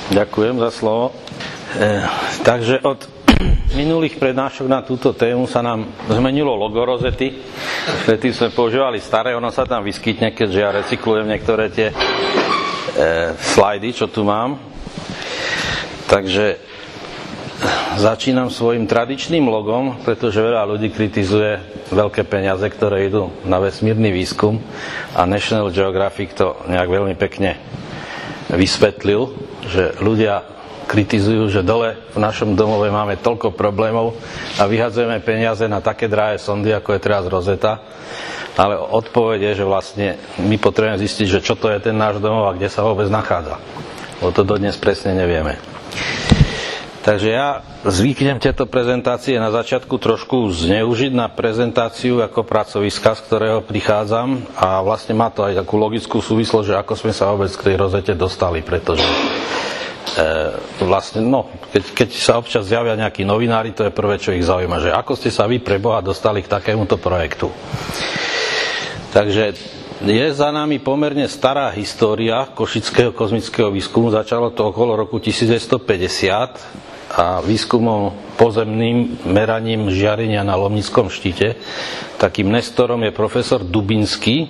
Ďakujem za slovo. Takže od minulých prednášok na túto tému sa nám zmenilo logo rozety. Vtedy sme používali staré, ono sa tam vyskytne, keďže ja recyklujem niektoré tie slajdy, čo tu mám. Takže začínam svojim tradičným logom, pretože veľa ľudí kritizuje veľké peniaze, ktoré idú na vesmírny výskum, a National Geographic to nejak veľmi pekne vysvetlil, že ľudia kritizujú, že dole v našom domove máme toľko problémov a vyhadzujeme peniaze na také drahé sondy, ako je teraz Rosetta. Ale odpoveď je, že vlastne my potrebujeme zistiť, že čo to je ten náš domov a kde sa vôbec nachádza. O to dodnes presne nevieme. Takže ja zvyknem tieto prezentácie na začiatku trošku zneužiť na prezentáciu ako pracoviska, z ktorého prichádzam, a vlastne má to aj takú logickú súvislosť, že ako sme sa vôbec k tej Rosette dostali, pretože vlastne, keď sa občas zjavia nejakí novinári, to je prvé, čo ich zaujíma, že ako ste sa vy pre Boha dostali k takémuto projektu. Takže je za nami pomerne stará história košického kozmického výskumu. Začalo to okolo roku 1950 a výskumom pozemným meraním žiarenia na Lomnickom štíte. Takým nestorom je profesor Dubinský.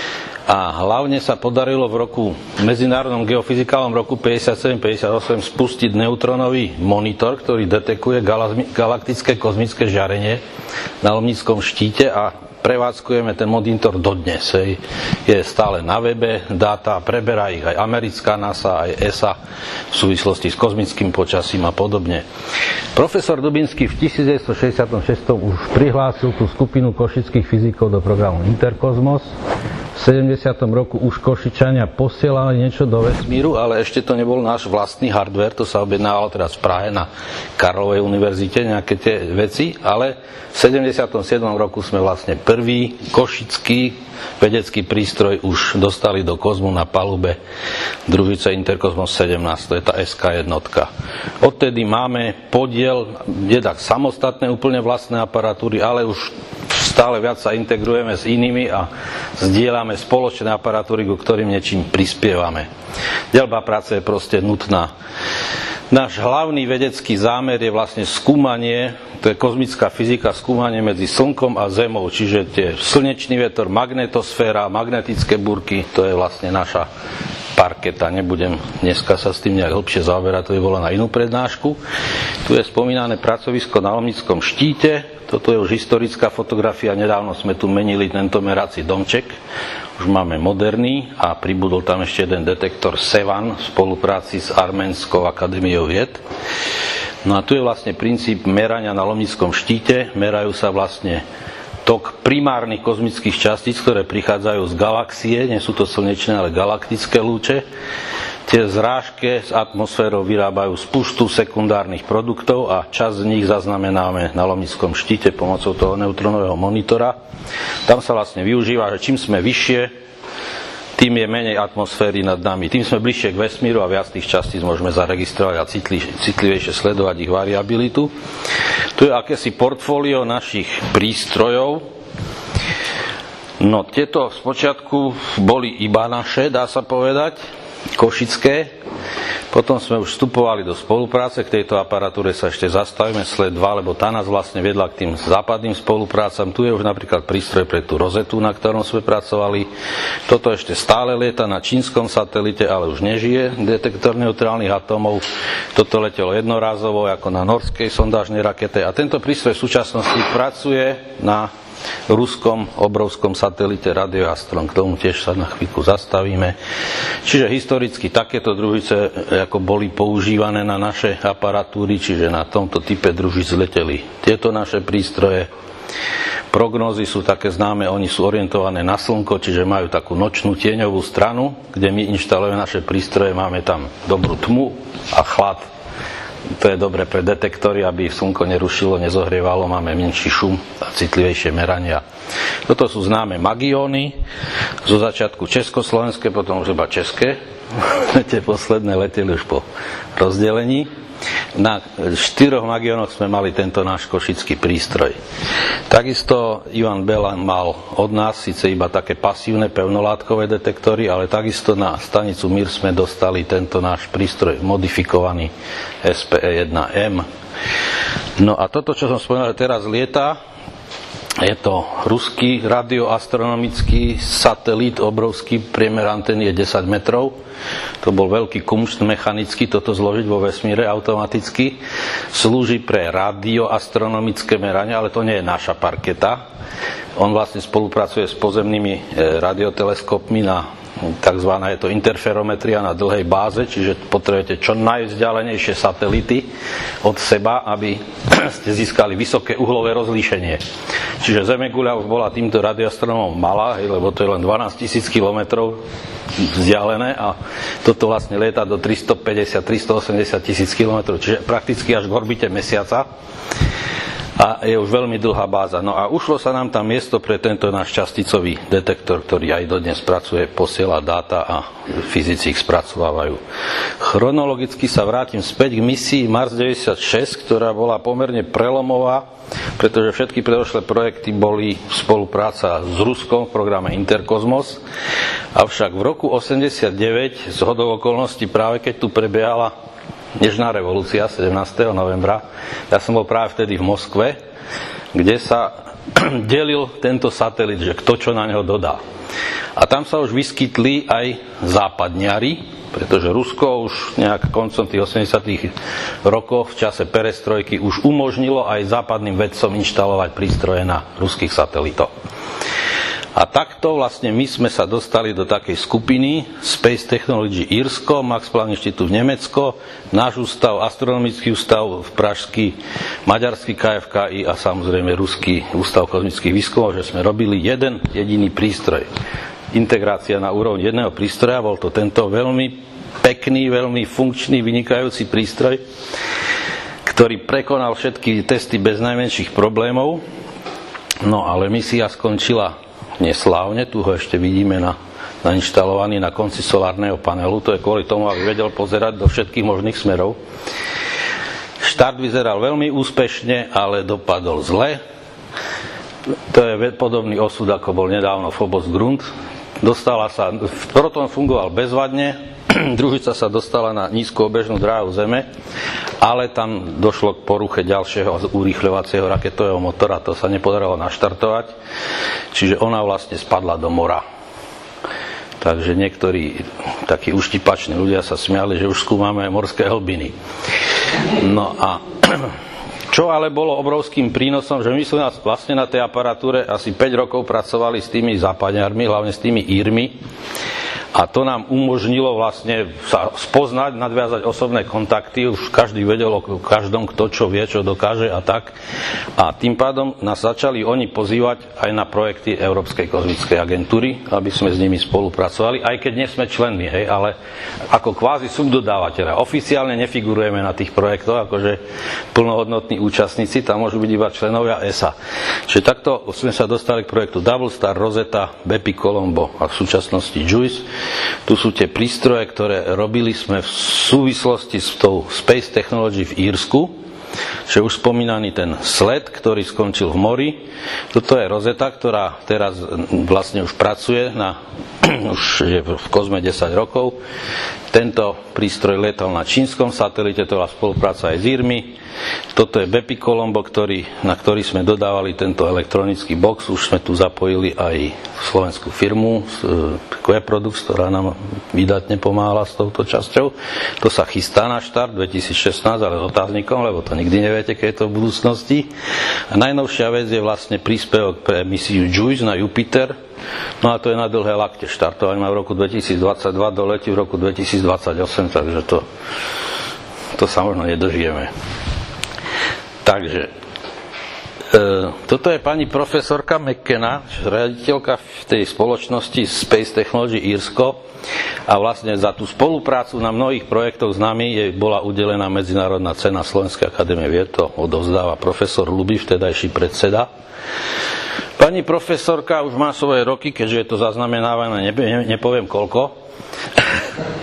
A hlavne sa podarilo v medzinárodnom geofyzikálnom roku 57-58 spustiť neutronový monitor, ktorý detekuje galaktické kozmické žiarenie na Lomnickom štíte, a prevádzkujeme ten monitor dodnes. Je stále na webe, dáta, preberá ich aj americká NASA, aj ESA v súvislosti s kozmickým počasím a podobne. Profesor Dubinský v 1966 už prihlásil tú skupinu košických fyzikov do programu Interkozmos. V 70. roku už Košičania posielali niečo do vesmíru, ale ešte to nebol náš vlastný hardware, to sa objednávalo teraz v Prahe na Karlovej univerzite, nejaké tie veci, ale v 77. roku sme vlastne prvý košický vedecký prístroj už dostali do kozmu na palube družice Interkozmos 17, to je tá SK1. Odtedy máme podiel, jednak samostatné úplne vlastné aparatúry, ale už stále viac sa integrujeme s inými a zdieľame spoločné aparatúry, ku ktorým niečím prispievame. Deľba práce je proste nutná. Náš hlavný vedecký zámer je vlastne skúmanie, to je kozmická fyzika, skúmanie medzi Slnkom a Zemou, čiže tie slnečný vietor, magnetosféra, magnetické búrky, to je vlastne naša parketa. Nebudem dneska sa s tým nejak hlbšie zaoberať, to by bolo na inú prednášku. Tu je spomínané pracovisko na Lomnickom štíte. Toto je už historická fotografia, nedávno sme tu menili tento merací domček, už máme moderný a pribudol tam ešte jeden detektor Sevan v spolupráci s Arménskou akadémiou vied. No a tu je vlastne princíp merania na Lomnickom štíte, merajú sa vlastne tok primárnych kozmických častíc, ktoré prichádzajú z galaxie, nie sú to slnečné, ale galaktické lúče. Tie zrážke s atmosférou vyrábajú spustu sekundárnych produktov a časť z nich zaznamenáme na Lomnickom štíte pomocou toho neutronového monitora. Tam sa vlastne využíva, že čím sme vyššie, tým je menej atmosféry nad nami. Tým sme bližšie k vesmíru a viac tých častíc môžeme zaregistrovať a citlivejšie sledovať ich variabilitu. Tu je akési portfólio našich prístrojov. No, tieto spočiatku boli iba naše, dá sa povedať, košické. Potom sme už vstupovali do spolupráce, k tejto aparatúre sa ešte zastavíme, SLED 2, lebo tá nás vlastne vedla k tým západným spoluprácam. Tu je už napríklad prístroj pre tú Rosetu, na ktorom sme pracovali. Toto ešte stále lieta na čínskom satelite, ale už nežije, detektor neutrálnych atómov. Toto letelo jednorázovo, ako na norskej sondážnej rakete. A tento prístroj v súčasnosti pracuje na ruskom obrovskom satelite Radioastron. K tomu tiež sa na chvíľku zastavíme. Čiže historicky takéto družice ako boli používané na naše aparatúry, čiže na tomto type družic leteli tieto naše prístroje. Prognózy sú také známe, oni sú orientované na Slnko, čiže majú takú nočnú tieňovú stranu, kde my inštalujeme naše prístroje, máme tam dobrú tmu a chlad. To je dobre pre detektory, aby Slnko nerušilo, nezohrievalo, máme menší šum a citlivejšie merania. Toto sú známe Magióny, zo začiatku československé, potom už iba české. Tie posledné leteli už po rozdelení. Na 4 Magionoch sme mali tento náš košický prístroj. Takisto Ivan Belan mal od nás síce iba také pasívne pevnolátkové detektory, ale takisto na stanicu Mir sme dostali tento náš prístroj modifikovaný SPE-1M. No a toto, čo som spomínal, teraz lieta, je to ruský radioastronomický satelit, obrovský, priemer antény je 10 metrov. To bol veľký kumšt mechanický, toto zložiť vo vesmíre automaticky. Slúži pre radioastronomické merania, ale to nie je naša parketa. On vlastne spolupracuje s pozemnými radioteleskopmi na takzvaná je to interferometria na dlhej báze, čiže potrebujete čo najvzdialenejšie satelity od seba, aby ste získali vysoké uhlové rozlíšenie. Čiže Zemeguľa už bola týmto radioastronomom malá, lebo to je len 12 000 kilometrov vzdialené a toto vlastne lieta do 350-380 000 kilometrov, čiže prakticky až k orbite Mesiaca. A je už veľmi dlhá báza. No a ušlo sa nám tam miesto pre tento náš časticový detektor, ktorý aj dodnes pracuje, posiela dáta a fyzici ich spracovávajú. Chronologicky sa vrátim späť k misii Mars 96, ktorá bola pomerne prelomová, pretože všetky predošlé projekty boli spolupráca s Ruskom v programe Interkozmos. Avšak v roku 89 zhodou okolností práve keď tu prebiehala Nežná revolúcia 17. novembra. Ja som bol práve vtedy v Moskve, kde sa delil tento satelit, že kto čo na neho dodá. A tam sa už vyskytli aj západňari, pretože Rusko už nejak koncom tých 80. rokov v čase perestrojky už umožnilo aj západným vedcom inštalovať prístroje na ruských satelitoch. A takto vlastne my sme sa dostali do takej skupiny Space Technology Írsko, Max Planck Inštitút Nemecko, náš ústav, astronomický ústav v Pražský, maďarský KFKI a samozrejme ruský ústav kozmických výskumov, že sme robili jeden jediný prístroj. Integrácia na úrovni jedného prístroja, bol to tento veľmi pekný, veľmi funkčný, vynikajúci prístroj, ktorý prekonal všetky testy bez najmenších problémov. No ale misia skončila neslávne, tu ho ešte vidíme nainštalovaný na konci solárneho panelu, to je kvôli tomu, aby vedel pozerať do všetkých možných smerov. Štart vyzeral veľmi úspešne, ale dopadol zle. To je podobný osud, ako bol nedávno Phobos Grunt. Proton fungoval bezvadne, družica sa dostala na nízku obežnú dráhu Zeme, ale tam došlo k poruche ďalšieho urýchľovacieho raketového motora, to sa nepodarilo naštartovať, čiže ona vlastne spadla do mora. Takže niektorí takí uštipační ľudia sa smiali, že už skúmame aj morské hlbiny. No a čo ale bolo obrovským prínosom, že my sme vlastne na tej aparatúre asi 5 rokov pracovali s tými západňarmi, hlavne s tými Írmi. A to nám umožnilo vlastne sa spoznať, nadviazať osobné kontakty. Už každý vedel o každom, kto čo vie, čo dokáže a tak. A tým pádom nás začali oni pozývať aj na projekty Európskej kozmickej agentúry, aby sme s nimi spolupracovali, aj keď nie sme členmi, hej, ale ako kvázi subdodávateľa. Oficiálne nefigurujeme na tých projektoch, akože plnohodnotní účastníci, tam môžu byť iba členovia ESA. Čiže takto sme sa dostali k projektu Double Star, Rosetta, Bepi Colombo a v súčasnosti JUICE. Tu sú tie prístroje, ktoré robili sme v súvislosti s tou Space Technology v Írsku, že už spomínaný ten sled, ktorý skončil v mori. Toto je Rosetta, ktorá teraz vlastne už pracuje už je v kozme 10 rokov. Tento prístroj letal na čínskom satelite, to bola spolupráca aj s Írmi. Toto je Bepi Colombo, na ktorý sme dodávali tento elektronický box. Už sme tu zapojili aj slovenskú firmu Queproduct, ktorá nám vydatne pomáhala s touto časťou. To sa chystá na štart 2016, ale s otáznikom, lebo to nikdy neviete, keď je to v budúcnosti. A najnovšia vec je vlastne príspevok pre misiu JUICE na Jupiter. No a to je na dlhé lakte. Štartovanie má v roku 2022, doletí v roku 2028, takže to sa možno nedožijeme. Takže toto je pani profesorka McKenna, riaditeľka v tej spoločnosti Space Technology Írsko, a vlastne za tú spoluprácu na mnohých projektoch s nami jej bola udelená medzinárodná cena Slovenskej akadémie vied, to odovzdáva profesor Luby, vtedajší predseda. Pani profesorka už má svoje roky, keďže je to zaznamenávané, nepoviem koľko,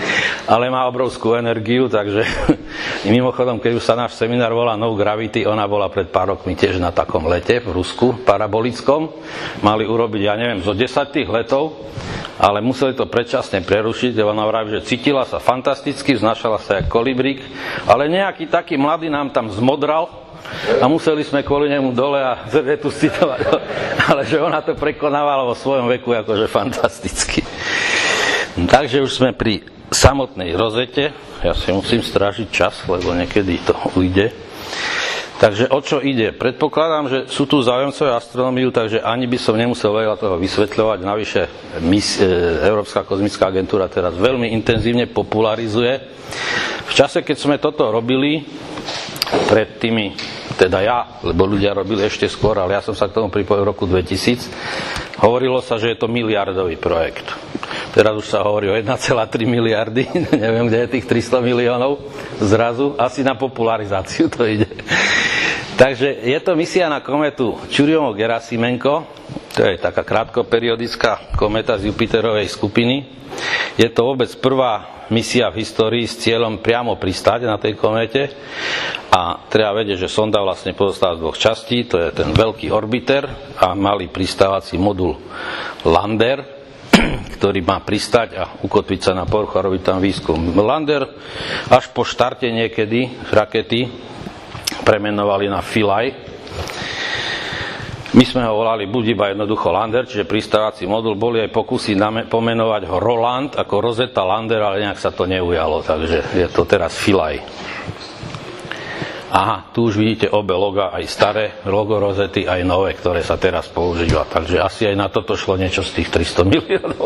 ale má obrovskú energiu, takže mimochodom, keď už sa náš seminár volá No Gravity, ona bola pred pár rokmi tiež na takom lete v Rusku, parabolickom. Mali urobiť, ja neviem, zo 10 tých letov, ale museli to predčasne prerušiť, lebo ona vraví, že cítila sa fantasticky, znašala sa jak kolibrík, ale nejaký taký mladý nám tam zmodral a museli sme kvôli nemu dole a tu citovať, ale že ona to prekonávala vo svojom veku akože fantasticky. Takže už sme pri samotnej rozete, ja si musím strážiť čas, lebo niekedy to ujde. Takže o čo ide? Predpokladám, že sú tu záujemcové astronómiu, takže ani by som nemusel veľa toho vysvetľovať. Navyše Európska kozmická agentúra teraz veľmi intenzívne popularizuje. V čase, keď sme toto robili, pred tými, teda ja, lebo ľudia robili ešte skôr, ale ja som sa k tomu pripojil v roku 2000, hovorilo sa, že je to miliardový projekt. Teraz už sa hovorí o 1,3 miliardy, neviem, kde je tých 300 miliónov zrazu, asi na popularizáciu to ide. Takže je to misia na kometu Churyumov-Gerasimenko, to je taká krátkoperiodická kometa z Jupiterovej skupiny. Je to vôbec prvá misia v histórii s cieľom priamo pristáť na tej komete a treba vedieť, že sonda vlastne pozostáva z dvoch častí, to je ten veľký orbiter a malý pristávací modul Lander, ktorý má pristať a ukotviť sa na povrchu a robiť tam výskum. Lander až po štarte niekedy rakety premenovali na Philae. My sme ho volali buď iba jednoducho Lander, čiže pristávací modul. Boli aj pokusy pomenovať ho Roland ako Rosetta Lander, ale nejak sa to neujalo, takže je to teraz Philae. Aha, tu už vidíte obe loga, aj staré logo Rosety, aj nové, ktoré sa teraz používa. Takže asi aj na toto šlo niečo z tých 300 miliónov.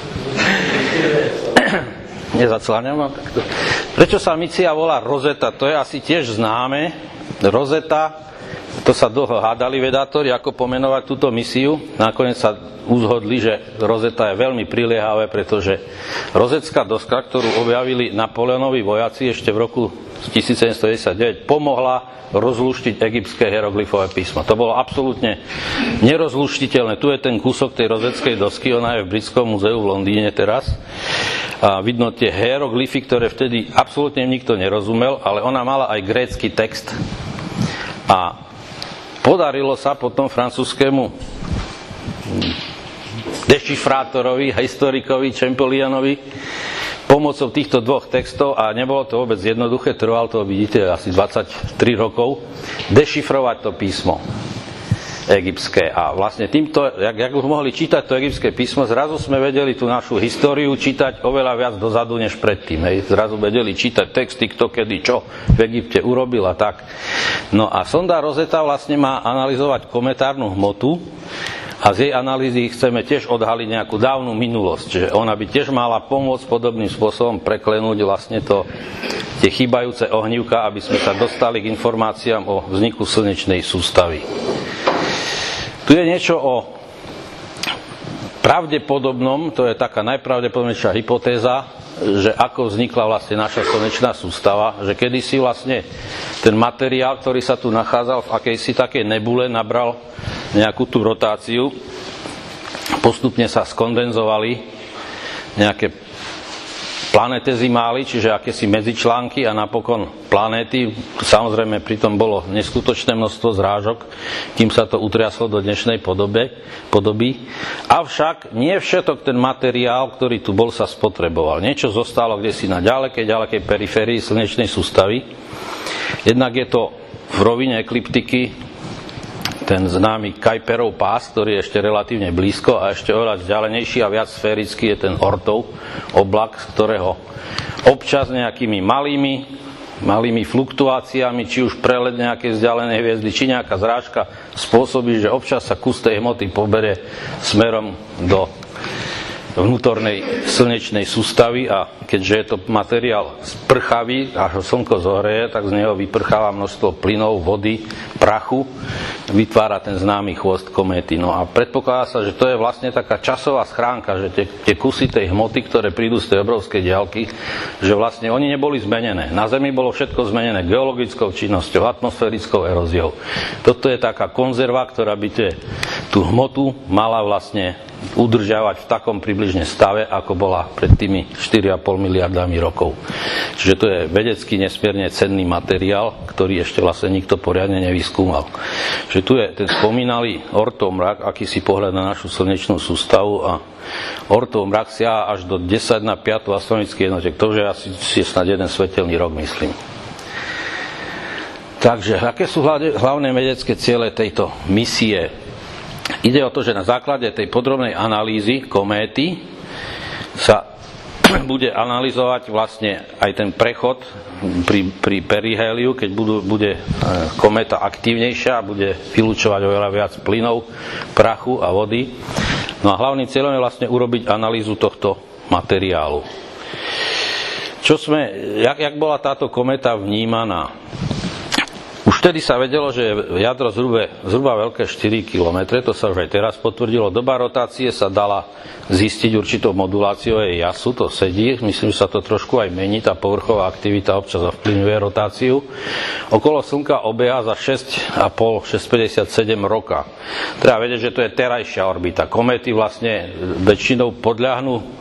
Nezacláňam vám takto. Prečo sa misia volá Rosetta? To je asi tiež známe. Rosetta, to sa dlho hádali vedátori, ako pomenovať túto misiu. Nakoniec sa uzhodli, že Rosetta je veľmi priliehavé, pretože rozetská doska, ktorú objavili Napoleonovi vojaci ešte v roku 1799, pomohla rozluštiť egyptské hieroglyfové písmo. To bolo absolútne nerozluštiteľné. Tu je ten kúsok tej rozeckej dosky, ona je v Britskom múzeu v Londýne teraz. A vidno tie hieroglyfy, ktoré vtedy absolútne nikto nerozumel, ale ona mala aj grécky text. A podarilo sa potom francúzskému dešifrátorovi, historikovi, Champollianovi pomocou týchto dvoch textov, a nebolo to vôbec jednoduché, trvalo to, vidíte, asi 23 rokov, dešifrovať to písmo egyptské. A vlastne týmto, jak už mohli čítať to egyptské písmo, zrazu sme vedeli tú našu históriu čítať oveľa viac dozadu než predtým. Hej. Zrazu vedeli čítať texty, kto kedy čo v Egypte urobil a tak. No a sonda Rosetta vlastne má analyzovať kometárnu hmotu a z jej analýzy chceme tiež odhaliť nejakú dávnu minulosť. Čiže ona by tiež mala pomôcť podobným spôsobom preklenúť vlastne tie chýbajúce ohnívka, aby sme sa dostali k informáciám o vzniku slnečnej sústavy. Tu je niečo o pravdepodobnom, to je taká najpravdepodobnejšia hypotéza, že ako vznikla vlastne naša slnečná sústava, že kedysi vlastne ten materiál, ktorý sa tu nachádzal v akejsi takej nebule, nabral nejakú tú rotáciu, postupne sa skondenzovali nejaké planetezimály, čiže akési medzičlánky a napokon planéty. Samozrejme pritom bolo neskutočné množstvo zrážok, kým sa to utriaslo do dnešnej podoby. Avšak nie všetok ten materiál, ktorý tu bol, sa spotreboval. Niečo zostalo kdesi na ďalekej periférii slnečnej sústavy. Jednak je to v rovine ekliptiky ten známy Kuiperov pás, ktorý je ešte relatívne blízko, a ešte oveľa vzdialenejší a viac sférický je ten Oertov oblak, z ktorého občas nejakými malými fluktuáciami, či už prelet nejakej vzdialenej hviezdy, či nejaká zrážka spôsobí, že občas sa kus tej hmoty poberie smerom do vnútornej slnečnej sústavy, a keďže je to materiál sprchavý, až ho slnko zohreje, tak z neho vyprcháva množstvo plynov, vody, prachu, vytvára ten známy chvost kométy. No a predpokladá sa, že to je vlastne taká časová schránka, že tie kusy tej hmoty, ktoré prídu z tej obrovskej diaľky, že vlastne oni neboli zmenené. Na Zemi bolo všetko zmenené geologickou činnosťou, atmosférickou eróziou. Toto je taká konzerva, ktorá by tie tú hmotu mala vlastne udržiavať v takom približne stave, ako bola pred tými 4,5 miliardami rokov. Čiže to je vedecky nesmierne cenný materiál, ktorý ešte vlastne nikto poriadne nevyskúmal. Čiže tu je ten spomínalý orthomrak, akýsi pohľad na našu slnečnú sústavu, a orthomrak siaha až do 10 na 5 astronomických jednotiek. To je asi snad jeden svetelný rok, myslím. Takže, aké sú hlavné vedecké ciele tejto misie? Ide o to, že na základe tej podrobnej analýzy kométy sa bude analyzovať vlastne aj ten prechod pri periheliu, keď bude kométa aktívnejšia a bude vylučovať oveľa viac plynov, prachu a vody. No a hlavným cieľom je vlastne urobiť analýzu tohto materiálu. Jak bola táto kométa vnímaná? Už vtedy sa vedelo, že jadro zhruba veľké 4 km, to sa už aj teraz potvrdilo. Doba rotácie sa dala zistiť určitou moduláciou jej jasu, to sedí, myslím, že sa to trošku aj mení, tá povrchová aktivita občas ovplyvňuje rotáciu. Okolo Slnka obieha za 6,57 roka. Treba vedieť, že to je terajšia orbita. Kométy vlastne väčšinou podľahnú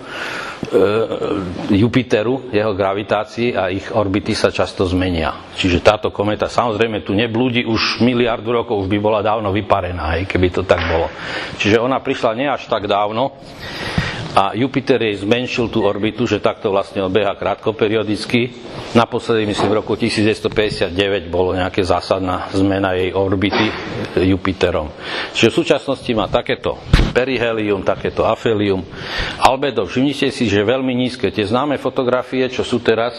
Jupiteru, jeho gravitácii, a ich orbity sa často zmenia. Čiže táto kométa samozrejme tu neblúdi už miliardu rokov, už by bola dávno vyparená, keby to tak bolo. Čiže ona prišla nie až tak dávno a Jupiter jej zmenšil tú orbitu, že takto vlastne obieha krátkoperiodicky. Naposledy, myslím, v roku 1959 bolo nejaká zásadná zmena jej orbity Jupiterom. Čiže v súčasnosti má takéto perihelium, takéto afelium. Albedo, všimnite si, že veľmi nízke. Tie známe fotografie, čo sú teraz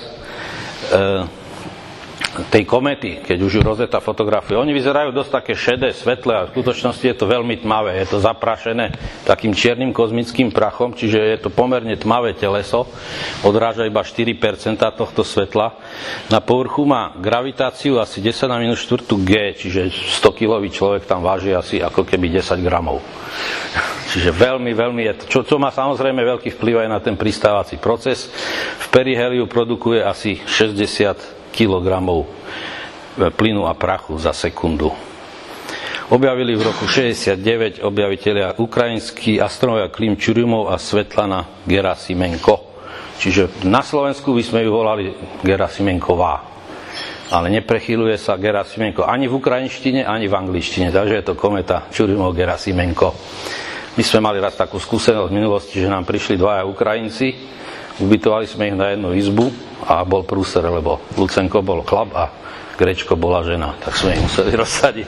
tej kométy, keď už Rosetta fotografuje, oni vyzerajú dosť také šedé, svetlé, a v skutočnosti je to veľmi tmavé. Je to zaprašené takým čiernym kozmickým prachom, čiže je to pomerne tmavé teleso, odráža iba 4% tohto svetla. Na povrchu má gravitáciu asi 10 na minus 4 G, čiže 100-kilový človek tam váži asi ako keby 10 gramov. Čiže veľmi je to, čo má samozrejme veľký vplyv aj na ten pristávací proces. V periheliu produkuje asi 60 kilogramov plynu a prachu za sekundu. Objavili v roku 69 objavitelia ukrajinskí astronaumovia Klim Čurumov a Svetlana Gerasimenko. Čiže na Slovensku by sme ju volali Gerasimenková. Ale neprechyluje sa Gerasimenko ani v ukrajinštine, ani v angličtine. Takže je to kométa Čurumov-Gerasimenko. My sme mali raz takú skúsenosť v minulosti, že nám prišli dvaja Ukrajinci, ubytovali sme ich na jednu izbu a bol prúser, lebo Lucenko bol chlap a Grečko bola žena, tak sme ich museli rozsadiť.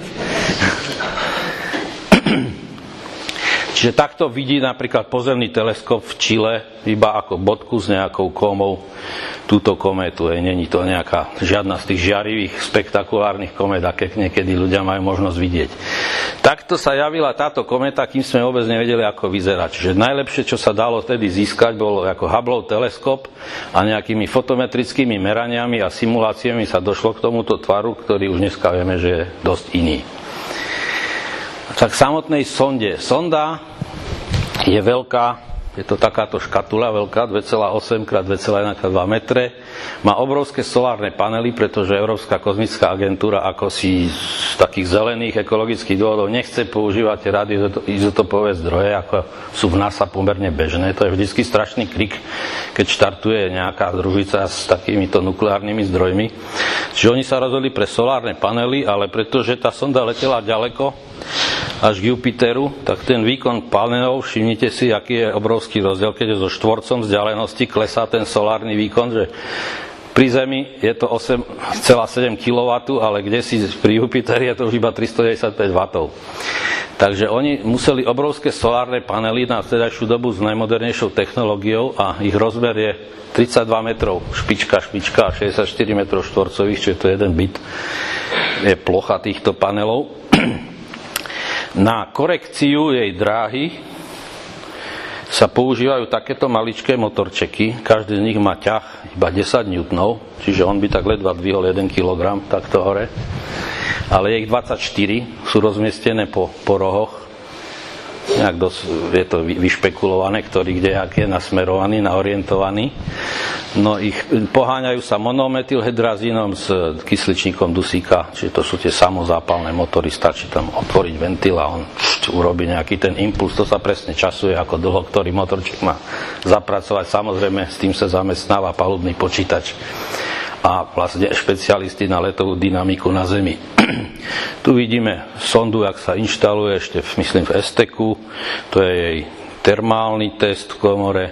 Čiže takto vidí napríklad pozemný teleskop v Čile iba ako bodku s nejakou komou túto kométu. Není to nejaká žiadna z tých žiarivých, spektakulárnych komét, aké niekedy ľudia majú možnosť vidieť. Takto sa javila táto kométa, kým sme vôbec nevedeli, ako vyzerá. Čiže najlepšie, čo sa dalo vtedy získať, bolo ako Hubbleov teleskop a nejakými fotometrickými meraniami a simuláciami sa došlo k tomuto tvaru, ktorý už dneska vieme, že je dosť iný. Tak samotnej sonde. Sonda je veľká, je to takáto škatula veľká, 2,8 x 2,1 x 2 metre. Má obrovské solárne panely, pretože Európska kozmická agentúra ako si z takých zelených ekologických dôvodov nechce používať radioizotopové zdroje, ako sú v NASA pomerne bežné. To je vždycky strašný krik, keď štartuje nejaká družica s takýmito nukleárnymi zdrojmi. Čiže oni sa rozhodli pre solárne panely, ale pretože tá sonda letela ďaleko, až k Jupiteru, tak ten výkon panelov, všimnite si, aký je obrovský rozdiel, keď je so štvorcom vzdialenosti klesá ten solárny výkon, že pri Zemi je to 8,7 kW, ale kdesi pri Jupiteri je to už iba 395 W. Takže oni museli obrovské solárne panely na vtedajšiu dobu s najmodernejšou technológiou a ich rozmer je 32 metrov, špička a 64 metrov štvorcových, čiže to je jeden byt, je plocha týchto panelov. Na korekciu jej dráhy sa používajú takéto maličké motorčeky. Každý z nich má ťah iba 10 N, čiže on by tak ledva dvihol 1 kg takto hore. Ale je ich 24, sú rozmiestnené po rohoch. Nejak je to vyšpekulované, ktorý kde je nasmerovaný, naorientovaný. No poháňajú sa monometylhydrazínom s kysličníkom dusíka, čiže to sú tie samozápalné motory, stačí tam otvoriť ventil a on urobí nejaký ten impuls, to sa presne časuje, ako dlho ktorý motorček má zapracovať. Samozrejme, s tým sa zamestnáva palubný počítač a vlastne špecialisti na letovú dynamiku na Zemi. Tu vidíme sondu, jak sa inštaluje, ešte myslím v STK, to je jej termálny test v komore.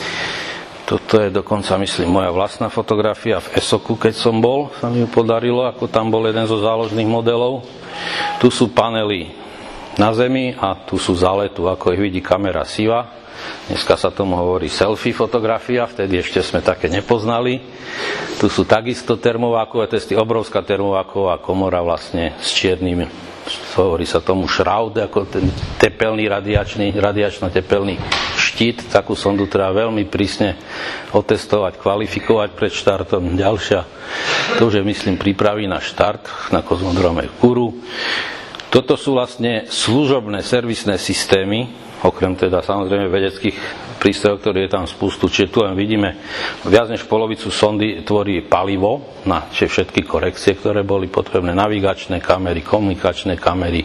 Toto je dokonca, myslím, moja vlastná fotografia v ESOKu, keď som bol, sa mi ju podarilo, ako tam bol jeden zo záložných modelov. Tu sú panely na Zemi a tu sú za letu, ako ich vidí kamera SIVA. Dneska sa tomu hovorí selfie fotografia, vtedy ešte sme také nepoznali. Tu sú takisto termovákové testy, obrovská termováková komora vlastne s čiernym, hovorí sa tomu shroud, ako ten tepelný radiačno-tepelný štít. Takú sondu treba veľmi prísne otestovať, kvalifikovať pred štartom. Ďalšia, to už je, myslím, prípravy na štart na kozmodrome Kourou. Toto sú vlastne služobné servisné systémy, okrem teda samozrejme vedeckých prístrojov, ktoré je tam spustu. Čiže tu len vidíme, viac než polovicu sondy tvorí palivo na všetky korekcie, ktoré boli potrebné, navigačné kamery, komunikačné kamery.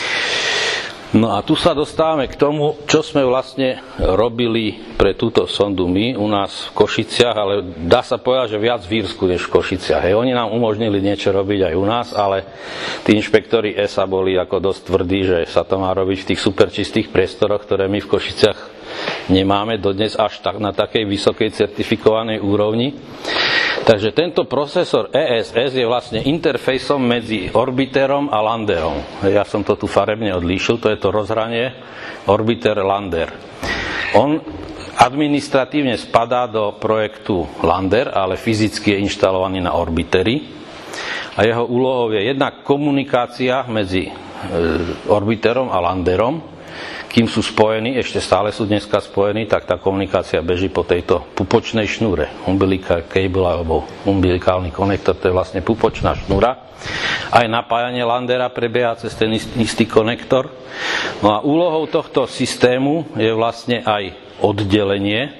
No a tu sa dostávame k tomu, čo sme vlastne robili pre túto sondu my u nás v Košiciach, ale dá sa povedať, že viac v Írsku než v Košiciach. Hej, oni nám umožnili niečo robiť aj u nás, ale tí inšpektori ESA boli ako dosť tvrdí, že sa to má robiť v tých superčistých priestoroch, ktoré my v Košiciach nemáme dodnes až tak na takej vysokej certifikovanej úrovni. Takže tento procesor ESS je vlastne interfejsom medzi orbiterom a landerom. Ja som to tu farebne odlíšil, to je to rozhranie orbiter-lander. On administratívne spadá do projektu Lander, ale fyzicky je inštalovaný na orbiteri. A jeho úlohou je jednak komunikácia medzi orbiterom a landerom. Kým sú spojení, ešte stále sú dneska spojení, tak tá komunikácia beží po tejto pupočnej šnúre. Umbilical cable alebo umbilikálny konektor, to je vlastne pupočná šnúra. Aj napájanie landera prebieha cez ten istý konektor. No a úlohou tohto systému je vlastne aj oddelenie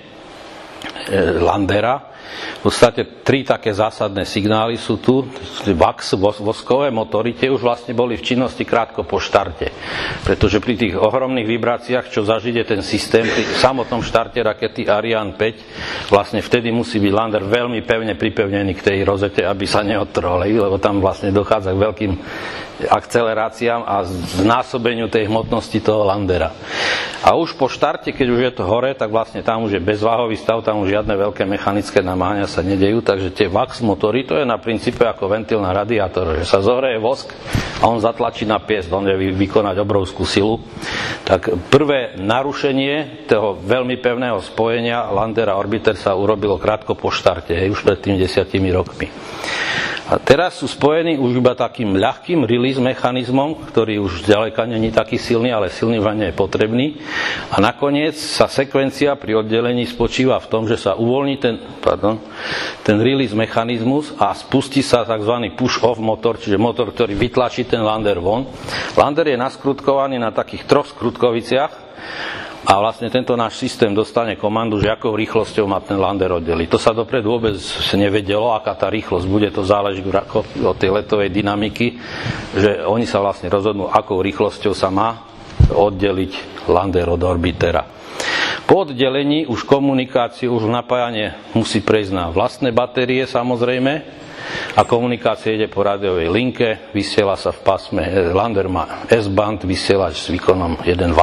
landera. V podstate tri také zásadné signály sú tu. VAX, voskové motory, tie už vlastne boli v činnosti krátko po štarte. Pretože pri tých ohromných vibráciách, čo zažije ten systém, pri samotnom štarte rakety Ariane 5, vlastne vtedy musí byť lander veľmi pevne pripevnený k tej rozete, aby sa neodtrhol, lebo tam vlastne dochádza k veľkým akceleráciám a znásobeniu tej hmotnosti toho landera. A už po štarte, keď už je to hore, tak vlastne tam už je bezváhový stav, tam už žiadne veľké mechanické namáhania sa nedejú, takže tie VAX motory, to je na princípe ako ventil na radiátor, že sa zohreje vosk a on zatlačí na piesť, on vie vykonať obrovskú silu. Tak prvé narušenie toho veľmi pevného spojenia lander a orbiter sa urobilo krátko po štarte, už pred tým 10 rokmi. A teraz sú spojení už iba takým ľahkým release mechanizmom, ktorý už zďaleka nie je taký silný, ale silný vrane je potrebný. A nakoniec sa sekvencia pri oddelení spočíva v tom, že sa uvoľní ten release mechanizmus a spustí sa tzv. Push-off motor, čiže motor, ktorý vytlačí ten lander von. Lander je naskrutkovaný na takých 3 skrutkoviciach. A vlastne tento náš systém dostane komandu, že akou rýchlosťou má ten lander oddeliť. To sa dopredu vôbec nevedelo, aká tá rýchlosť bude, to záleží od tej letovej dynamiky, že oni sa vlastne rozhodnú, akou rýchlosťou sa má oddeliť lander od orbitera. Po oddelení už komunikáciu, už napájanie musí prejsť na vlastné batérie samozrejme a komunikácia ide po rádiovej linke, vysiela sa v pásme, lander má S-band, vysielač s výkonom 1 W.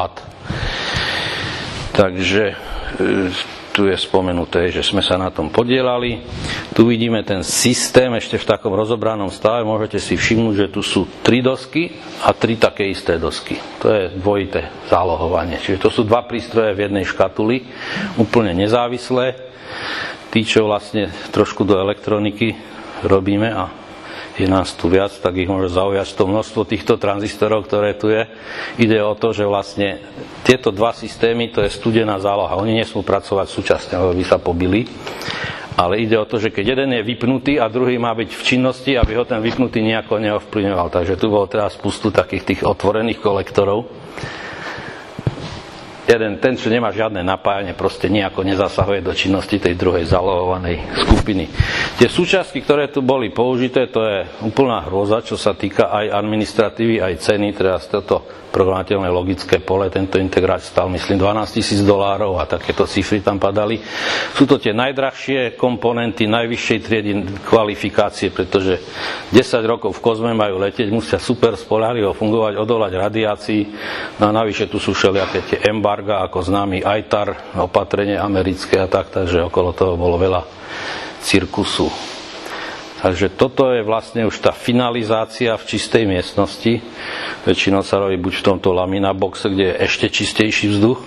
Takže tu je spomenuté, že sme sa na tom podielali. Tu vidíme ten systém ešte v takom rozobranom stave. Môžete si všimnúť, že tu sú 3 dosky a 3 také isté dosky. To je dvojité zálohovanie. Čiže to sú 2 prístroje v jednej škatuli, úplne nezávislé. Tí, čo vlastne trošku do elektroniky robíme a je nás tu viac, tak ich môže zaujať to množstvo týchto tranzistorov, ktoré tu je. Ide o to, že vlastne tieto 2 systémy, to je studená záloha. Oni nesmú pracovať súčasne, lebo by sa pobili. Ale ide o to, že keď jeden je vypnutý a druhý má byť v činnosti, aby ho ten vypnutý nejako neovplyvňoval. Takže tu bolo teraz spustu takých tých otvorených kolektorov. ten, čo nemá žiadne napájanie, proste nejako nezasahuje do činnosti tej druhej zálohovanej skupiny. Tie súčiastky, ktoré tu boli použité, to je úplná hrôza, čo sa týka aj administratívy, aj ceny, teraz toto programovateľné logické pole, tento integráč stal, myslím, $12,000 a takéto cifry tam padali. Sú to tie najdrahšie komponenty, najvyššej triedy kvalifikácie, pretože 10 rokov v kozme majú letieť, musia super spoľahlivo fungovať, odolať radiácii. No a navyše tu sú všelijaké tie embarga, ako známy ITAR, opatrenie americké a tak, takže okolo toho bolo veľa cirkusu. Takže toto je vlastne už tá finalizácia v čistej miestnosti. Väčšinou sa robí buď v tomto lamina boxe, kde je ešte čistejší vzduch.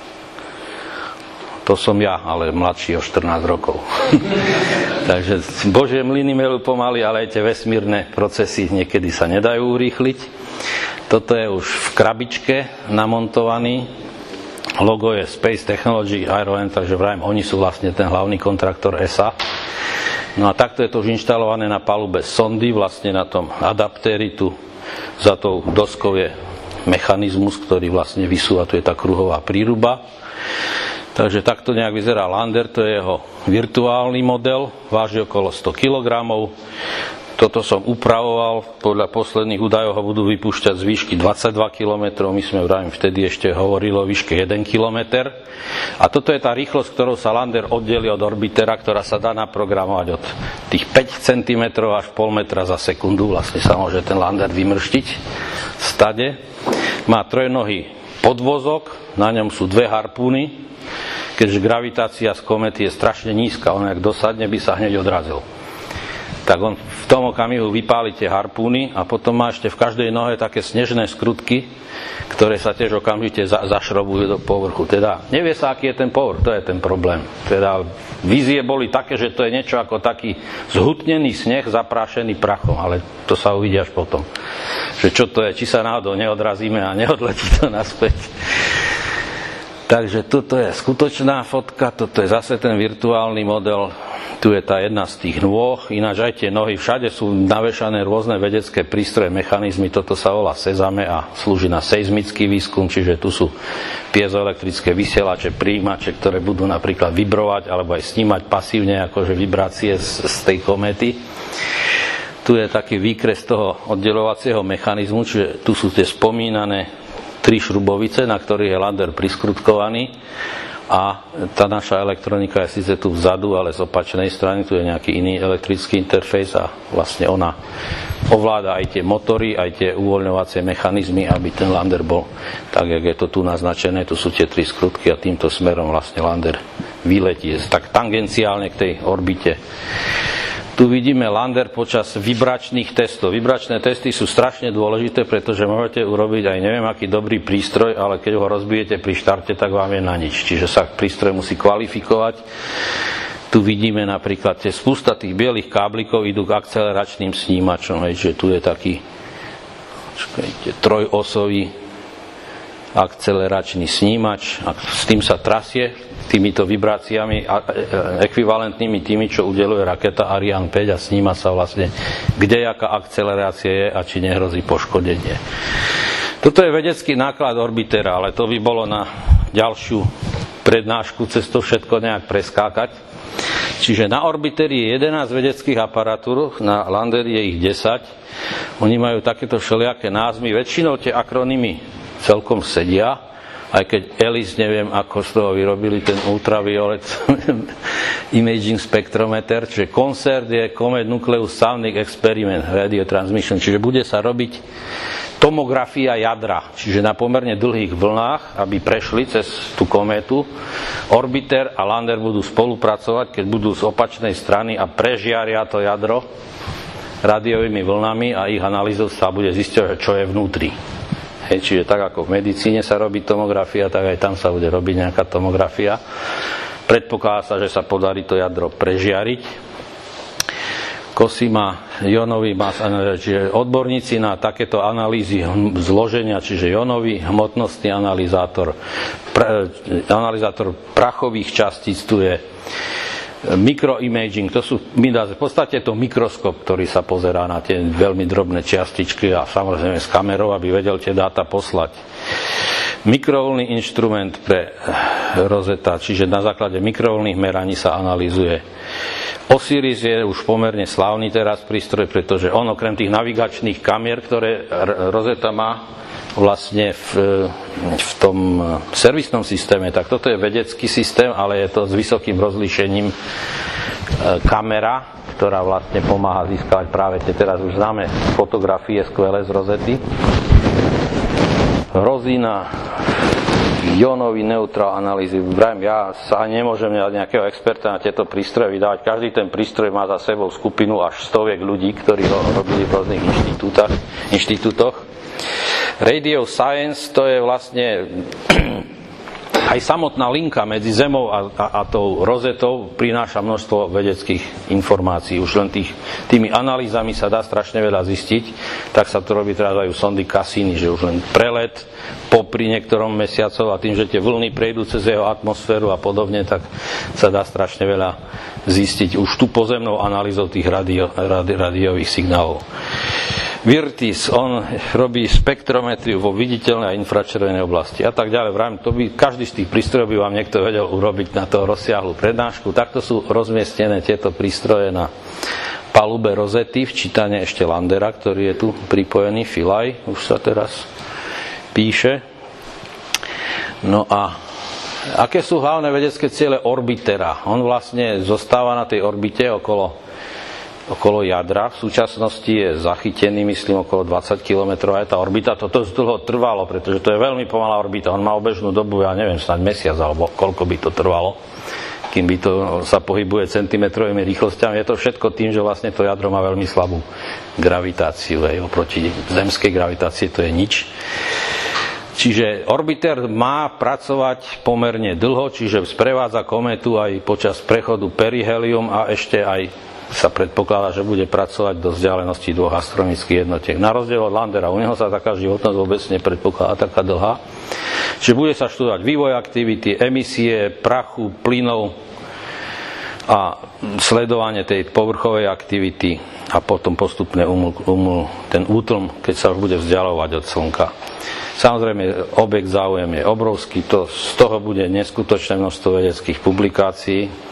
To som ja, ale mladší o 14 rokov. Takže Božie mlyny melú pomaly, ale aj tie vesmírne procesy niekedy sa nedajú urýchliť. Toto je už v krabičke namontovaný. Logo je Space Technology Ireland, takže vrajím, oni sú vlastne ten hlavný kontraktor ESA. No a takto je to už inštalované na palube sondy, vlastne na tom adaptéri, tu za tou doskou je mechanizmus, ktorý vlastne vysúva, tu je tá kruhová príruba. Takže takto nejak vyzerá lander, to je jeho virtuálny model, váži okolo 100 kg. Toto som upravoval, podľa posledných údajov ho budú vypúšťať z výšky 22 km, my sme vtedy ešte hovorili o výške 1 km. A toto je tá rýchlosť, ktorou sa lander oddeli od orbitera, ktorá sa dá naprogramovať od tých 5 cm až pol metra za sekundu, vlastne sa môže ten lander vymrštiť v stade. Má trojnohý podvozok, na ňom sú dve harpúny, keďže gravitácia z komety je strašne nízka, on ak dosadne, by sa hneď odrazil. Tak on v tom okamihu vypáli tie harpúny a potom má ešte v každej nohe také snežné skrutky, ktoré sa tiež okamžite zašrobujú do povrchu. Teda nevie sa, aký je ten povrch, to je ten problém. Teda vízie boli také, že to je niečo ako taký zhutnený sneh zaprášený prachom, ale to sa uvidí až potom. Že čo to je, či sa náhodou neodrazíme a neodletí to naspäť. Takže toto je skutočná fotka, toto je zase ten virtuálny model. Tu je tá jedna z tých nôh, ináč aj tie nohy, všade sú navešané rôzne vedecké prístroje, mechanizmy, toto sa volá Sezame a slúži na seizmický výskum, čiže tu sú piezoelektrické vysielače, prijímače, ktoré budú napríklad vibrovať alebo aj snímať pasívne akože vibrácie z tej kométy. Tu je taký výkres toho oddeľovacieho mechanizmu, čiže tu sú tie spomínané 3 šrubovice, na ktorých je lander priskrutkovaný. A tá naša elektronika je síce tu vzadu, ale z opačnej strany tu je nejaký iný elektrický interfejs a vlastne ona ovláda aj tie motory, aj tie uvoľňovacie mechanizmy, aby ten lander bol tak, jak je to tu naznačené. Tu sú tie 3 skrutky a týmto smerom vlastne lander vyletí tak tangenciálne k tej orbite. Tu vidíme lander počas vibračných testov. Vibračné testy sú strašne dôležité, pretože môžete urobiť aj neviem aký dobrý prístroj, ale keď ho rozbijete pri štarte, tak vám je na nič. Čiže sa prístroj musí kvalifikovať. Tu vidíme napríklad tie spústa tých bielých káblikov idú k akceleračným snímačom. Že tu je taký trojosový akceleračný snímač a s tým sa trasie týmito vibráciami ekvivalentnými tými, čo udeľuje raketa Ariane 5 a sníma sa vlastne, kde jaká akcelerácia je a či nehrozí poškodenie. Toto je vedecký náklad orbitera, ale to by bolo na ďalšiu prednášku cez to všetko nejak preskákať. Čiže na orbiteri je 11 vedeckých aparatúr, na landeri je ich 10. Oni majú takéto všelijaké názvy, väčšinou tie akronymy celkom sedia, aj keď ELIS, neviem, ako z toho vyrobili ten ultraviolet imaging spectrometer, čiže CONSERT je Comet Nucleus Sounding Experiment Radio Transmission, čiže bude sa robiť tomografia jadra, čiže na pomerne dlhých vlnách, aby prešli cez tú kométu. Orbiter a lander budú spolupracovať, keď budú z opačnej strany a prežiaria to jadro rádiovými vlnami a ich analýzou sa bude zistiť, čo je vnútri. Čiže tak ako v medicíne sa robí tomografia, tak aj tam sa bude robiť nejaká tomografia. Predpokladá sa, že sa podarí to jadro prežiariť. COSIMA, jónový mas, čiže odborníci na takéto analýzy zloženia, čiže jónový hmotnostný analyzátor, analyzátor prachových častíc, tu je microimaging, to sú v podstate to mikroskop, ktorý sa pozerá na tie veľmi drobné čiastičky a samozrejme s kamerou, aby vedel tie dáta poslať. Mikrovlnný inštrument pre Rosetta, čiže na základe mikrovlnných meraní sa analýzuje. Osiris je už pomerne slávny teraz prístroj, pretože on okrem tých navigačných kamier, ktoré Rosetta má vlastne v tom servisnom systéme, tak toto je vedecký systém, ale je to s vysokým rozlíšením kamera, ktorá vlastne pomáha získavať práve tie teraz už známe fotografie skvelé z Rosetty. Rozína, jónový neutrál analýzy. Ja sa nemôžem nejakého experta na tieto prístroje vydávať. Každý ten prístroj má za sebou skupinu až stoviek ľudí, ktorí ho robili v rôznych inštitútoch. Radio Science, to je vlastne aj samotná linka medzi Zemou a tou Rosettou prináša množstvo vedeckých informácií. Už len tými analýzami sa dá strašne veľa zistiť. Tak sa to robí teraz aj u sondy Cassini, že už len prelet popri niektorom mesiacov a tým, že tie vlny prejdú cez jeho atmosféru a podobne, tak sa dá strašne veľa zistiť už tu pozemnou analýzou tých rádiových signálov. Virtis, on robí spektrometriu vo viditeľnej a infračervenej oblasti a tak ďalej. Každý z tých prístrojov by vám niekto vedel urobiť na to rozsiahlu prednášku. Takto sú rozmiestnené tieto prístroje na palube Rosetty, včítane ešte Landera, ktorý je tu pripojený, Philae, už sa teraz píše. No a aké sú hlavné vedecké ciele orbitera? On vlastne zostáva na tej orbite okolo jadra. V súčasnosti je zachytený, myslím, okolo 20 km. Aj tá orbita, toto dlho trvalo, pretože to je veľmi pomalá orbita. On má obežnú dobu, ja neviem, snáď mesiac, alebo koľko by to trvalo, kým by to sa pohybuje centimetrovými rýchlosťami. Je to všetko tým, že vlastne to jadro má veľmi slabú gravitáciu. Oproti zemskej gravitácii to je nič. Čiže orbiter má pracovať pomerne dlho, čiže sprevádza kométu aj počas prechodu perihelium a ešte aj sa predpokladá, že bude pracovať do vzdialenosti 2 astronomických jednotiek. Na rozdiel od Landera, u neho sa taká životnosť vôbec nepredpokladá taká dlhá. Čiže bude sa študovať vývoj aktivity, emisie, prachu, plynov a sledovanie tej povrchovej aktivity a potom postupne ten útlm, keď sa už bude vzdialovať od Slnka. Samozrejme, objekt záujem je obrovský, z toho bude neskutočné množstvo vedeckých publikácií.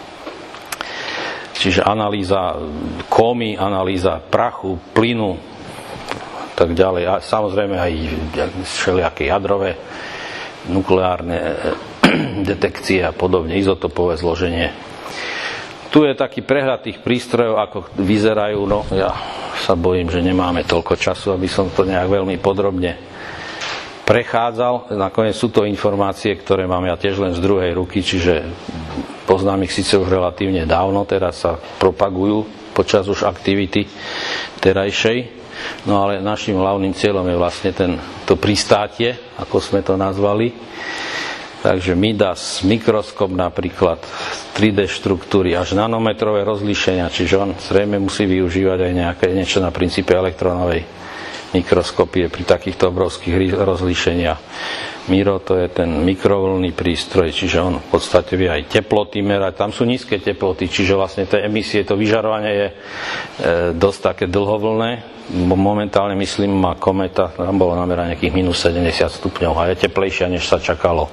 Čiže analýza kómy, analýza prachu, plynu, tak ďalej. A samozrejme aj všelijaké jadrové, nukleárne detekcie a podobne, izotopové zloženie. Tu je taký prehľad tých prístrojov, ako vyzerajú. No, ja sa bojím, že nemáme toľko času, aby som to nejak veľmi podrobne prechádzal. Nakoniec sú to informácie, ktoré mám ja tiež len z druhej ruky, čiže poznám ich síce už relatívne dávno, teraz sa propagujú počas už aktivity terajšej, no ale našim hlavným cieľom je vlastne to pristátie, ako sme to nazvali. Takže Midas, mikroskop napríklad, 3D štruktúry, až nanometrové rozlíšenia, čiže on zrejme musí využívať aj niečo na princípe elektronovej mikroskopie pri takýchto obrovských rozlíšeniach. Miro, to je ten mikrovlnný prístroj, čiže on v podstate vie aj teploty merať. Tam sú nízke teploty, čiže vlastne tie emisie, to vyžarovanie je dosť také dlhovlné. Momentálne, myslím, má kometa, tam bolo nameranie nejakých minus 70 stupňov a je teplejšia, než sa čakalo.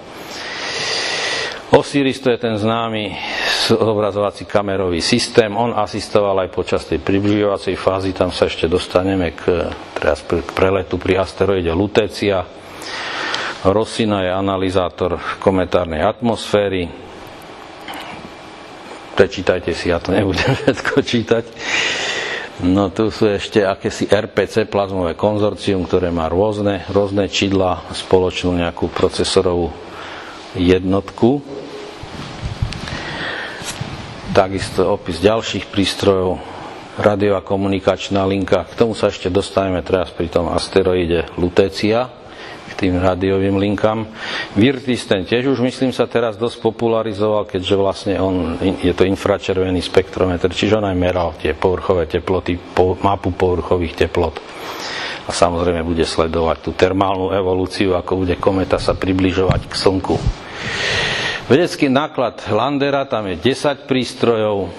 Osiris, to je ten známy zobrazovací kamerový systém. On asistoval aj počas tej približovacej fázy, tam sa ešte dostaneme k preletu pri asteroide Lutécia. Rossina je analyzátor kometárnej atmosféry. Prečítajte si, ja to nebudem všetko čítať. No tu sú ešte akési RPC, plazmové konzorcium, ktoré má rôzne čidlá, spoločnú nejakú procesorovú jednotku. Takisto opis ďalších prístrojov, rádiová komunikačná linka. K tomu sa ešte dostaneme teraz pri tom asteroide Lutécia, k tým rádiovým linkám. Virtis, ten tiež už myslím sa teraz dosť popularizoval, keďže vlastne je to infračervený spektrometer, čiže on aj meral tie povrchové teploty, mapu povrchových teplot. A samozrejme bude sledovať tú termálnu evolúciu, ako bude kometa sa približovať k Slnku. Vedecký náklad Landera, tam je 10 prístrojov,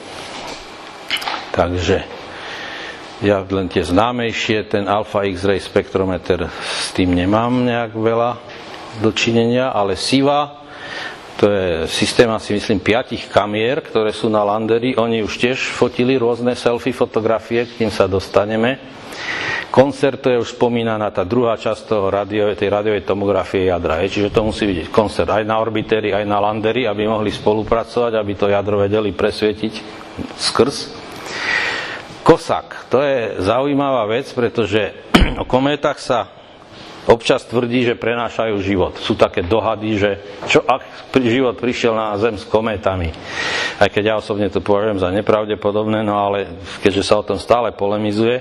takže ja len tie známejšie, ten Alpha X-ray spektrometer, s tým nemám nejak veľa dočinenia, ale SIVA, to je systém asi myslím 5 kamier, ktoré sú na landeri, oni už tiež fotili rôzne selfie fotografie, k tým sa dostaneme. Koncert, to je už spomínaná tá druhá časť toho tej rádiovej tomografie jadra, čiže to musí byť koncert aj na orbiteri, aj na landeri, aby mohli spolupracovať, aby to jadro vedeli presvietiť skrz. Kosak, to je zaujímavá vec, pretože o kométach sa občas tvrdí, že prenášajú život. Sú také dohady, že čo ak život prišiel na Zem s kométami. Aj keď ja osobne to považujem za nepravdepodobné, no ale keďže sa o tom stále polemizuje.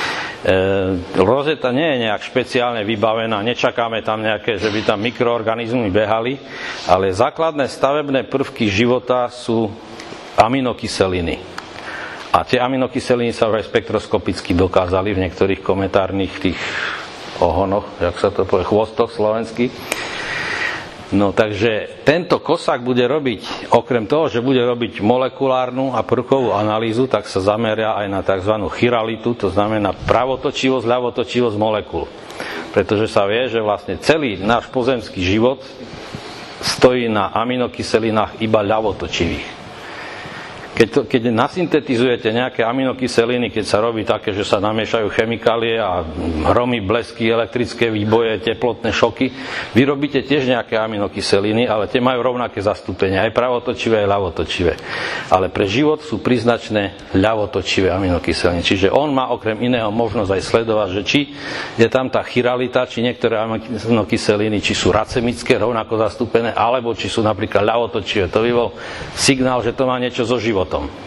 Rosetta nie je nejak špeciálne vybavená, nečakáme tam nejaké, že by tam mikroorganizmy behali, ale základné stavebné prvky života sú aminokyseliny. A tie aminokyseliny sa aj spektroskopicky dokázali v niektorých kometárnych tých ohonoch, jak sa to povie, chvostoch slovenských. No takže tento kosák bude robiť, okrem toho, že bude robiť molekulárnu a prvkovú analýzu, tak sa zameria aj na tzv. Chiralitu, to znamená pravotočivosť, ľavotočivosť molekúl. Pretože sa vie, že vlastne celý náš pozemský život stojí na aminokyselinách iba ľavotočivých. Keď nasyntetizujete nejaké aminokyseliny, keď sa robí také, že sa namiešajú chemikálie a hromy, blesky, elektrické výboje, teplotné šoky, vy robíte tiež nejaké aminokyseliny, ale tie majú rovnaké zastúpenie, aj pravotočivé, aj ľavotočivé. Ale pre život sú príznačné ľavotočivé aminokyseliny. Čiže on má okrem iného možnosť aj sledovať, že či je tam tá chiralita, či niektoré aminokyseliny, či sú racemické, rovnako zastúpené, alebo či sú napríklad ľavotočivé. To by bol signál, že to má niečo so životom.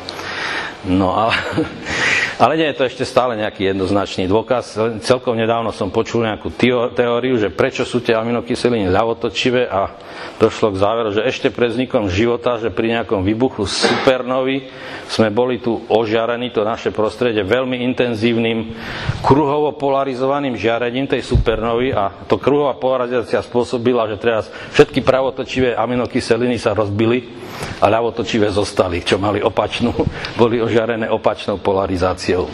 No ale nie je to ešte stále nejaký jednoznačný dôkaz. Celkom nedávno som počul nejakú teóriu, že prečo sú tie aminokyseliny ľavotočivé a došlo k záveru, že ešte pred vznikom života, že pri nejakom výbuchu supernovy sme boli tu ožiarení, to naše prostredie, veľmi intenzívnym kruhovo polarizovaným žiarením tej supernovy a to kruhová polarizácia spôsobila, že teraz všetky pravotočivé aminokyseliny sa rozbili a ľavotočivé zostali, čo mali opačnú, boli ožiarené opačnou polarizáciou.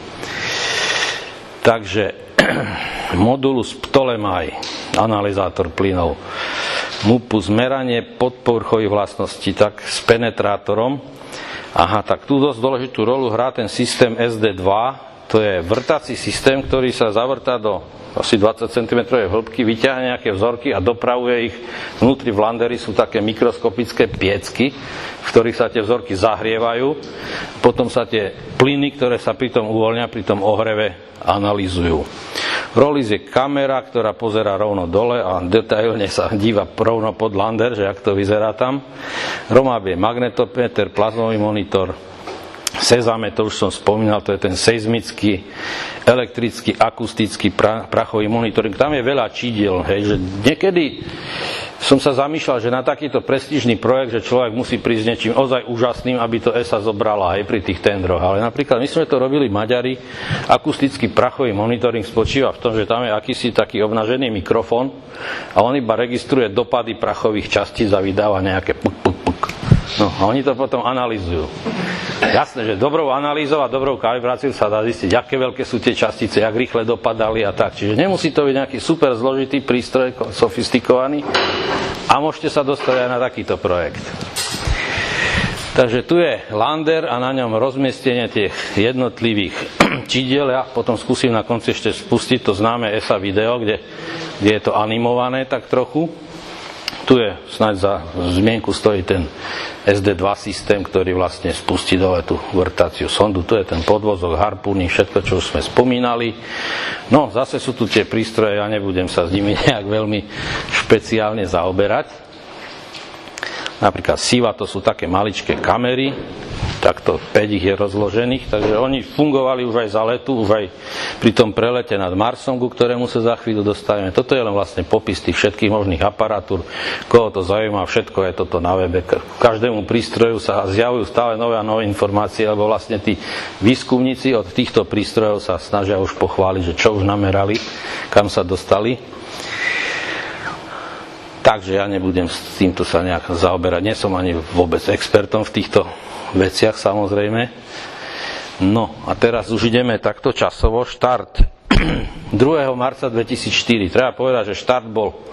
Takže modulus Ptolemaj, analyzátor plynov, MUPU, zmeranie podpovrchových vlastností, tak s penetrátorom. Aha, tak tu dosť dôležitú rolu hrá ten systém SD2, to je vrtací systém, ktorý sa zavrtá do asi 20 cm hĺbky, vyťahne nejaké vzorky a dopravuje ich. Vnútri v landeri sú také mikroskopické piecky, v ktorých sa tie vzorky zahrievajú. Potom sa tie plyny, ktoré sa pritom uvoľnia, pri tom ohreve analyzujú. Rolis je kamera, ktorá pozerá rovno dole a detailne sa díva rovno pod lander, že jak to vyzerá tam. Romab je magnetometer, plazmový monitor. Sezame, to už som spomínal, to je ten seizmický, elektrický, akustický, prachový monitoring. Tam je veľa čídiel, hej, že niekedy som sa zamýšľal, že na takýto prestížny projekt, že človek musí prísť niečím ozaj úžasným, aby to ESA zobrala aj pri tých tendroch. Ale napríklad my sme to robili Maďari, akustický prachový monitoring spočíva v tom, že tam je akýsi taký obnažený mikrofón a on iba registruje dopady prachových častíc a vydáva nejaké puk. No a oni to potom analyzujú. Jasné, že dobrou analýzou a dobrou kalibráciou sa dá zistiť, aké veľké sú tie častice, jak rýchle dopadali a tak. Čiže nemusí to byť nejaký super zložitý prístroj, sofistikovaný a môžete sa dostať aj na takýto projekt. Takže tu je lander a na ňom rozmiestnenie tých jednotlivých čídiel. Ja potom skúsim na konci ešte spustiť to známe ESA video, kde je to animované tak trochu. Tu je snáď za zmienku stojí ten SD2 systém, ktorý vlastne spustí dole tú vrtaciu sondu. Tu je ten podvozok, harpúny, všetko, čo už sme spomínali. No, zase sú tu tie prístroje, ja nebudem sa s nimi nejak veľmi špeciálne zaoberať. Napríklad SIVA, to sú také maličké kamery, takto 5 ich je rozložených, takže oni fungovali už aj za letu, už aj pri tom prelete nad Marsom, ku ktorému sa za chvíľu dostaneme. Toto je len vlastne popis tých všetkých možných aparatúr, koho to zaujíma, všetko je toto na webe. Každému prístroju sa zjavujú stále nové a nové informácie, lebo vlastne tí výskumníci od týchto prístrojov sa snažia už pochváliť, že čo už namerali, kam sa dostali. Takže ja nebudem s týmto sa nejak zaoberať, nie som ani vôbec expertom v týchto veciach, samozrejme. No a teraz už ideme takto časovo. Štart 2. marca 2004. Treba povedať, že štart bol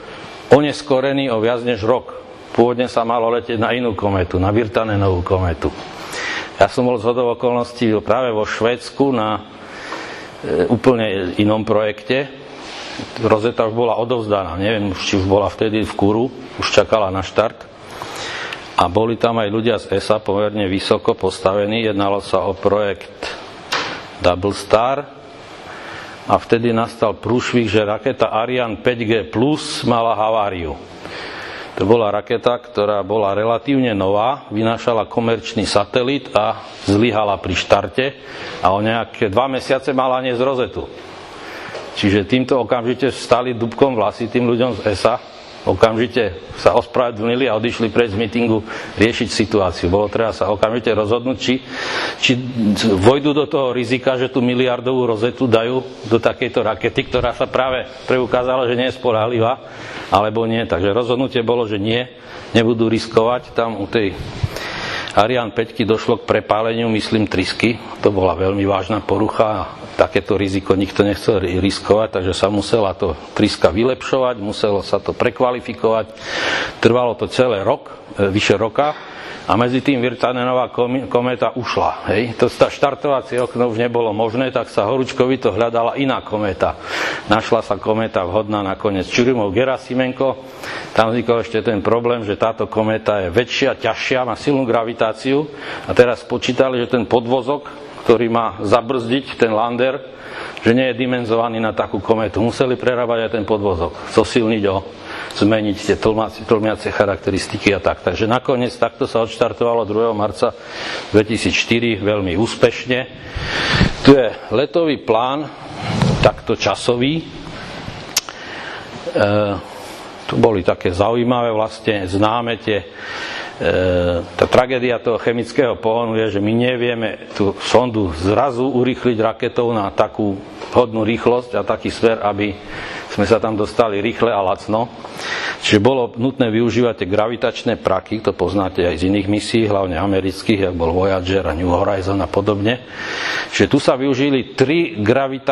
oneskorený o viac než rok. Pôvodne sa malo letieť na inú kométu, na Virtanenovú kométu. Ja som bol zhodou okolností práve vo Švédsku na úplne inom projekte. Rosetta už bola odovzdaná, neviem, či už bola vtedy v Kourou, už čakala na štart. A boli tam aj ľudia z ESA pomerne vysoko postavení, jednalo sa o projekt Double Star a vtedy nastal prúšvih, že raketa Ariane 5G Plus mala haváriu. To bola raketa, ktorá bola relatívne nová, vynášala komerčný satelit a zlyhala pri štarte a o nejaké 2 mesiace mala niesť Rosetu. Čiže týmto okamžite stali dúbkom vlasy tým ľuďom z ESA, okamžite sa ospravedlnili a odišli preč z mítingu riešiť situáciu. Bolo treba sa okamžite rozhodnúť, či vojdu do toho rizika, že tú miliardovú Rosetu dajú do takejto rakety, ktorá sa práve preukázala, že nie je spoľahlivá, alebo nie. Takže rozhodnutie bolo, že nie, nebudú riskovať. Tam u tej Ariane 5 došlo k prepáleniu, myslím, trysky. To bola veľmi vážna porucha a takéto riziko nikto nechcel riskovať, takže sa musela to tryska vylepšovať, muselo sa to prekvalifikovať. Trvalo to celé rok, vyše roka a medzi tým Virtanenová kométa ušla. Hej. To štartovacie okno už nebolo možné, tak sa horúčkovito hľadala iná kométa. Našla sa kométa vhodná nakoniec Churyumov-Gerasimenko. Tam vznikol ešte ten problém, že táto kométa je väčšia, ťažšia, má silnú gravitáciu a teraz spočítali, že ten podvozok, ktorý má zabrzdiť ten lander, že nie je dimenzovaný na takú kométu. Museli prerábať aj ten podvozok, zosilniť ho, zmeniť tie tlmiace charakteristiky a tak. Takže nakoniec takto sa odštartovalo 2. marca 2004 veľmi úspešne. Tu je letový plán, takto časový. Tu boli také zaujímavé vlastne známe tie tá tragédia toho chemického pohonu je, že my nevieme tú sondu zrazu urýchliť raketou na takú hodnú rýchlosť a taký smer, aby sme sa tam dostali rýchle a lacno. Čiže bolo nutné využívať tie gravitačné praky, to poznáte aj z iných misií, hlavne amerických, ako bol Voyager a New Horizon a podobne. Čiže tu sa využili 4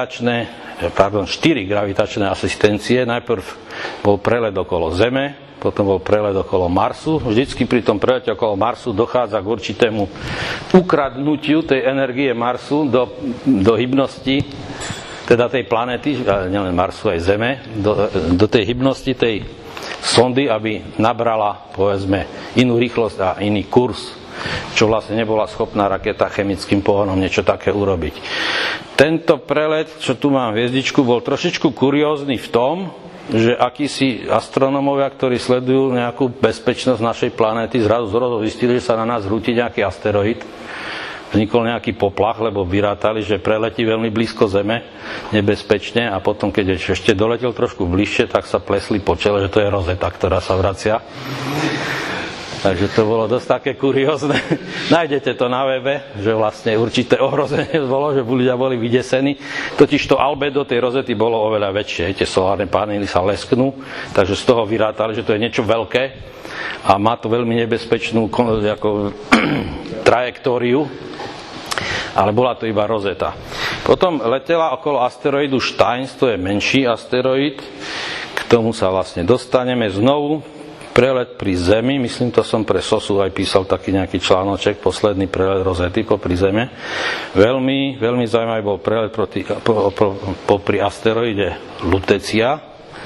gravitačné asistencie. Najprv bol prelet okolo Zeme, potom bol prelet okolo Marsu. Vždycky pri tom prelete okolo Marsu dochádza k určitému ukradnutiu tej energie Marsu do hybnosti, teda tej planéty, nielen Marsu, aj Zeme, do tej hybnosti tej sondy, aby nabrala, povedzme, inú rýchlosť a iný kurz, čo vlastne nebola schopná raketa chemickým pohonom niečo také urobiť. Tento prelet, čo tu mám hviezdičku, bol trošičku kuriózny v tom, že akísi astronómovia, ktorí sledujú nejakú bezpečnosť našej planéty, zrazu zistili, že sa na nás hrúti nejaký asteroid. Vznikol nejaký poplach, lebo vyrátali, že preletí veľmi blízko Zeme, nebezpečne, a potom, keď ešte doletel trošku bližšie, tak sa plesli po čele, že to je Rosetta, ktorá sa vracia. Takže to bolo dosť také kuriózne. Nájdete to na webe, že vlastne určité ohrozenie bolo, že ľudia boli vydesení. Totiž to albedo tej Rosety bolo oveľa väčšie. Tie solárne panely sa lesknú, takže z toho vyrátali, že to je niečo veľké a má to veľmi nebezpečnú trajektóriu, ale bola to iba Rosetta. Potom letela okolo asteroidu Steins, to je menší asteroid, k tomu sa vlastne dostaneme znovu. Prelet pri Zemi, myslím, to som pre SOSu aj písal taký nejaký článoček, posledný prelet Rosety popri Zeme. Veľmi, veľmi zaujímavý bol prelet popri asteroide Lutecia.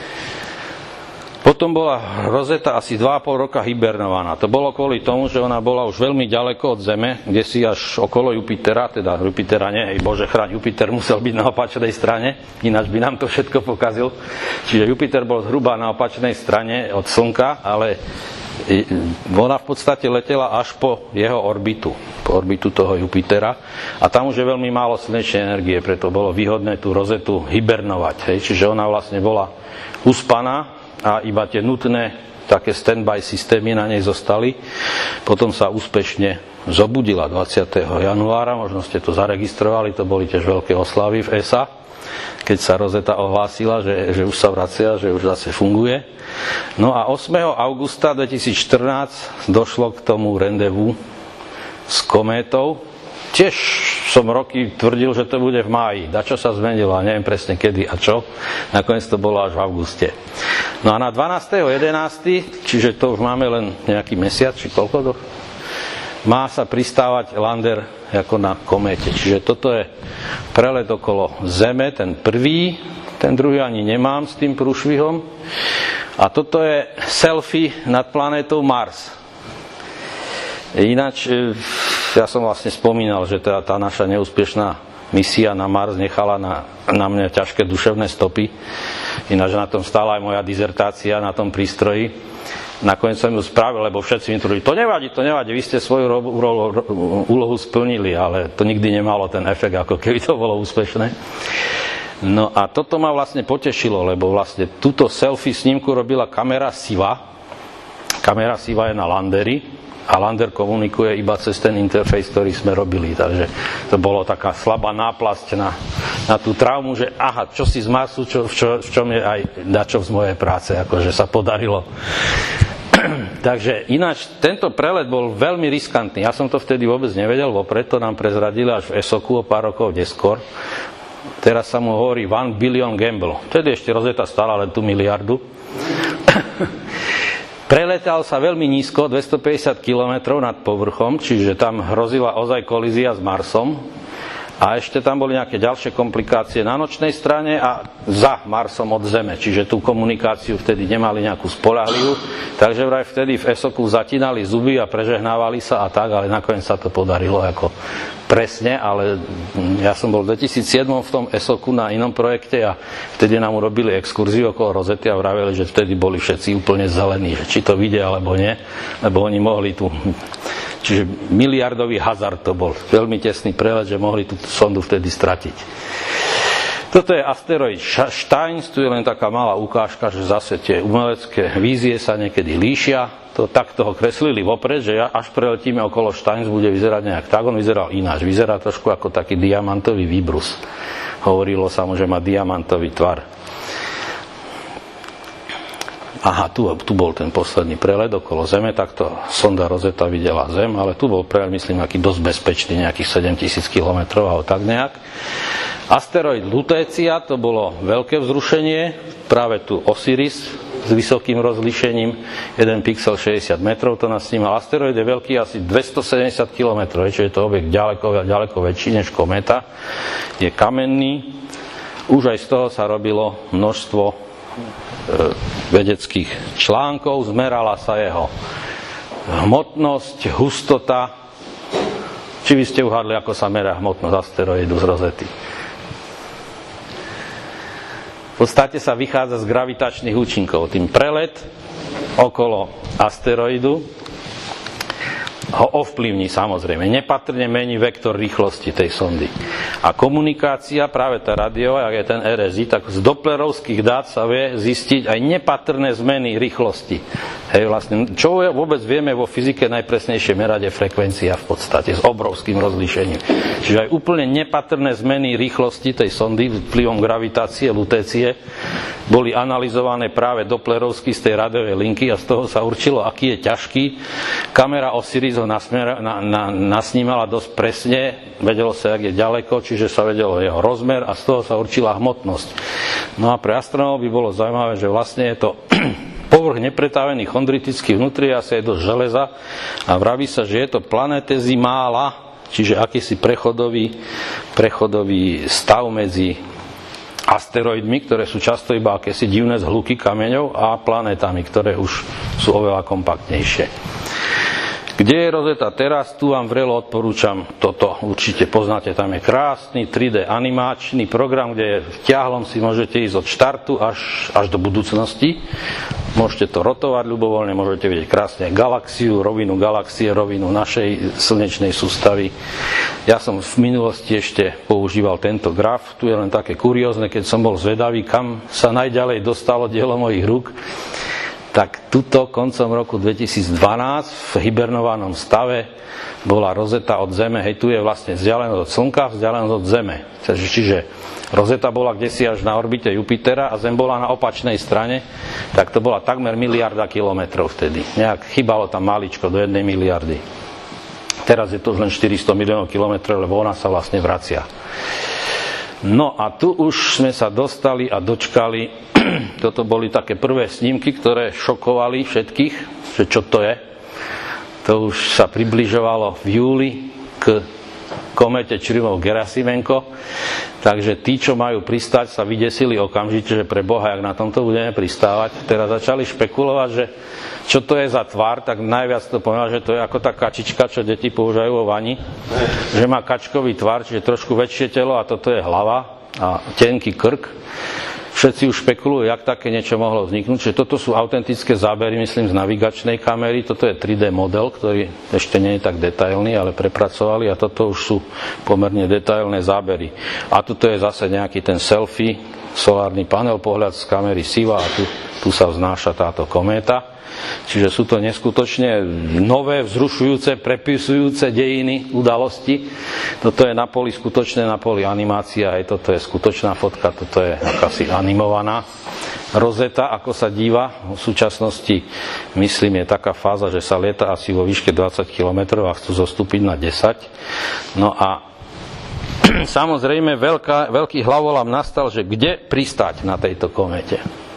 Potom bola Rosetta asi 2,5 roka hibernovaná. To bolo kvôli tomu, že ona bola už veľmi ďaleko od Zeme, kde si až okolo Jupitera, teda Jupitera nie, Bože chráň, Jupiter musel byť na opačnej strane, ináč by nám to všetko pokazil. Čiže Jupiter bol zhruba na opačnej strane od Slnka, ale ona v podstate letela až po jeho orbitu, po orbitu toho Jupitera, a tam už je veľmi málo slnečnej energie, preto bolo výhodné tú Rosetu hibernovať. Čiže ona vlastne bola uspaná a iba tie nutné také stand-by systémy na nej zostali. Potom sa úspešne zobudila 20. januára, možno ste to zaregistrovali, to boli tiež veľké oslavy v ESA, keď sa Rosetta ohlásila, že už sa vracia, že už zase funguje. No a 8. augusta 2014 došlo k tomu rendevu s kométou. Tiež som roky tvrdil, že to bude v máji. Dačo sa zmenilo a neviem presne kedy a čo. Nakoniec to bolo až v auguste. No a na 12.11., čiže to už máme len nejaký mesiac, či koľko to? Má sa pristávať lander ako na kométe. Čiže toto je prelet okolo Zeme, ten prvý, ten druhý ani nemám s tým prúšvihom. A toto je selfie nad planétou Mars. Ináč, ja som vlastne spomínal, že tá naša neúspešná misia na Mars nechala na mňa ťažké duševné stopy. Ináč na tom stála aj moja dizertácia na tom prístroji. Nakoniec som ju spravil, lebo všetci mi tvrdili, to nevadí, vy ste svoju úlohu splnili, ale to nikdy nemalo ten efekt, ako keby to bolo úspešné. No a toto ma vlastne potešilo, lebo vlastne túto selfie snímku robila kamera SIVA. Kamera SIVA je na landeri a lander komunikuje iba cez ten interfejs, ktorý sme robili. Takže to bolo taká slabá náplasť na tú traumu, že aha, čo si z Marsu, v čom je aj dačo z mojej práce, akože sa podarilo. Takže ináč, tento prelet bol veľmi riskantný. Ja som to vtedy vôbec nevedel, vopred to nám prezradili až v ESOKu o pár rokov neskôr. Teraz sa mu hovorí 1 billion gamble. Vtedy ešte Rosetta stála len tú miliardu. Preletal sa veľmi nízko, 250 km nad povrchom, čiže tam hrozila ozaj kolízia s Marsom. A ešte tam boli nejaké ďalšie komplikácie na nočnej strane a za Marsom od Zeme. Čiže tú komunikáciu vtedy nemali nejakú spoľahlivú. Takže vraj vtedy v ESOKu zatínali zuby a prežehnávali sa a tak, ale nakoniec sa to podarilo ako presne. Ale ja som bol v 2007 v tom ESOKu na inom projekte a vtedy nám urobili exkurziu okolo Rosety a vraveli, že vtedy boli všetci úplne zelení, že či to vidia alebo nie, lebo oni mohli tu... Čiže miliardový hazard to bol. Veľmi tesný prelet, že mohli tú sondu vtedy stratiť. Toto je asteroid Steins, tu je len taká malá ukážka, že zase tie umelecké vízie sa niekedy líšia. To takto ho kreslili vopred, že až preletíme okolo Steins, bude vyzerať nejak tak. On vyzeral ináč. Vyzerá trošku ako taký diamantový výbrus. Hovorilo sa mu, že má diamantový tvar. Aha, tu bol ten posledný prelet okolo Zeme, takto sonda Rosetta videla Zem, ale tu bol prelet, myslím, aký dosť bezpečný, nejakých 7000 km alebo tak nejak. Asteroid Lutécia, to bolo veľké vzrušenie, práve tu Osiris s vysokým rozlíšením, 1 pixel 60 metrov, to nás snímal. Asteroid je veľký asi 270 km, čiže je to objekt ďaleko väčší než kométa, je kamenný, už aj z toho sa robilo množstvo vedeckých článkov, zmerala sa jeho hmotnosť, hustota. Či by ste uhádli, ako sa merá hmotnosť asteroidu z Rosety? V podstate sa vychádza z gravitačných účinkov. Tým prelet okolo asteroidu ho ovplyvní, samozrejme. Nepatrne mení vektor rýchlosti tej sondy. A komunikácia, práve tá rádiová, ak je ten RSI, tak z doplerovských dát sa vie zistiť aj nepatrné zmeny rýchlosti. Hej, vlastne, čo vôbec vieme vo fyzike najpresnejšie merať je frekvencia v podstate s obrovským rozlíšením. Čiže aj úplne nepatrné zmeny rýchlosti tej sondy vplyvom gravitácie, lutécie boli analyzované práve doplerovsky z tej rádiovej linky a z toho sa určilo, aký je ťažký. Kamera Osiris ho nasnímala dosť presne, vedelo sa, jak je ďaleko, čiže sa vedelo jeho rozmer a z toho sa určila hmotnosť. No a pre astronómov by bolo zaujímavé, že vlastne je to povrch nepretávený chondritický, vnútri asi je dosť železa a vraví sa, že je to planetezimála, čiže akýsi prechodový stav medzi asteroidmi, ktoré sú často iba akési divné zhluky kameňov a planétami, ktoré už sú oveľa kompaktnejšie. Kde je Rosetta teraz? Tu vám vrelo odporúčam toto. Určite poznáte, tam je krásny 3D animačný program, kde v ťahlom si môžete ísť od štartu až do budúcnosti. Môžete to rotovať ľubovoľne, môžete vidieť krásne galaxiu, rovinu galaxie, rovinu našej slnečnej sústavy. Ja som v minulosti ešte používal tento graf. Tu je len také kuriózne, keď som bol zvedavý, kam sa najďalej dostalo dielo mojich rúk. Tak tuto koncom roku 2012 v hibernovanom stave bola Rosetta od Zeme. Hej, tu je vlastne vzdialenosť od Slnka, vzdialenosť od Zeme. Čiže Rosetta bola kdesi až na orbite Jupitera a Zem bola na opačnej strane. Tak to bola takmer miliarda kilometrov vtedy. Nejak chýbalo tam maličko do 1 miliardy. Teraz je to už len 400 miliónov kilometrov, lebo ona sa vlastne vracia. No a tu už sme sa dostali a dočkali, toto boli také prvé snímky, ktoré šokovali všetkých, že čo to je. To už sa približovalo v júli k kométe Čurimov-Gerasimenko, takže tí, čo majú pristať, sa vydesili okamžite, že pre Boha, jak na tomto budeme pristávať. Teraz začali špekulovať, že čo to je za tvár, tak najviac to povedal, že to je ako tá kačička, čo deti používajú vo vani, že má kačkový tvar, čiže trošku väčšie telo a toto je hlava a tenký krk. Všetci už špekulujú, jak také niečo mohlo vzniknúť. Čiže toto sú autentické zábery, myslím, z navigačnej kamery. Toto je 3D model, ktorý ešte nie je tak detailný, ale prepracovali a toto už sú pomerne detailné zábery. A toto je zase nejaký ten selfie, solárny panel, pohľad z kamery SIVA a tu sa vznáša táto kométa. Čiže sú to neskutočne nové, vzrušujúce, prepisujúce dejiny, udalosti. Toto je na poli skutočné, na poli animácia, aj toto je skutočná fotka, toto je akási animovaná. Rosetta, ako sa díva, v súčasnosti, myslím, je taká fáza, že sa lieta asi vo výške 20 km a chcú zostúpiť na 10. No a samozrejme veľký hlavolám nastal, že kde pristáť na tejto kométe.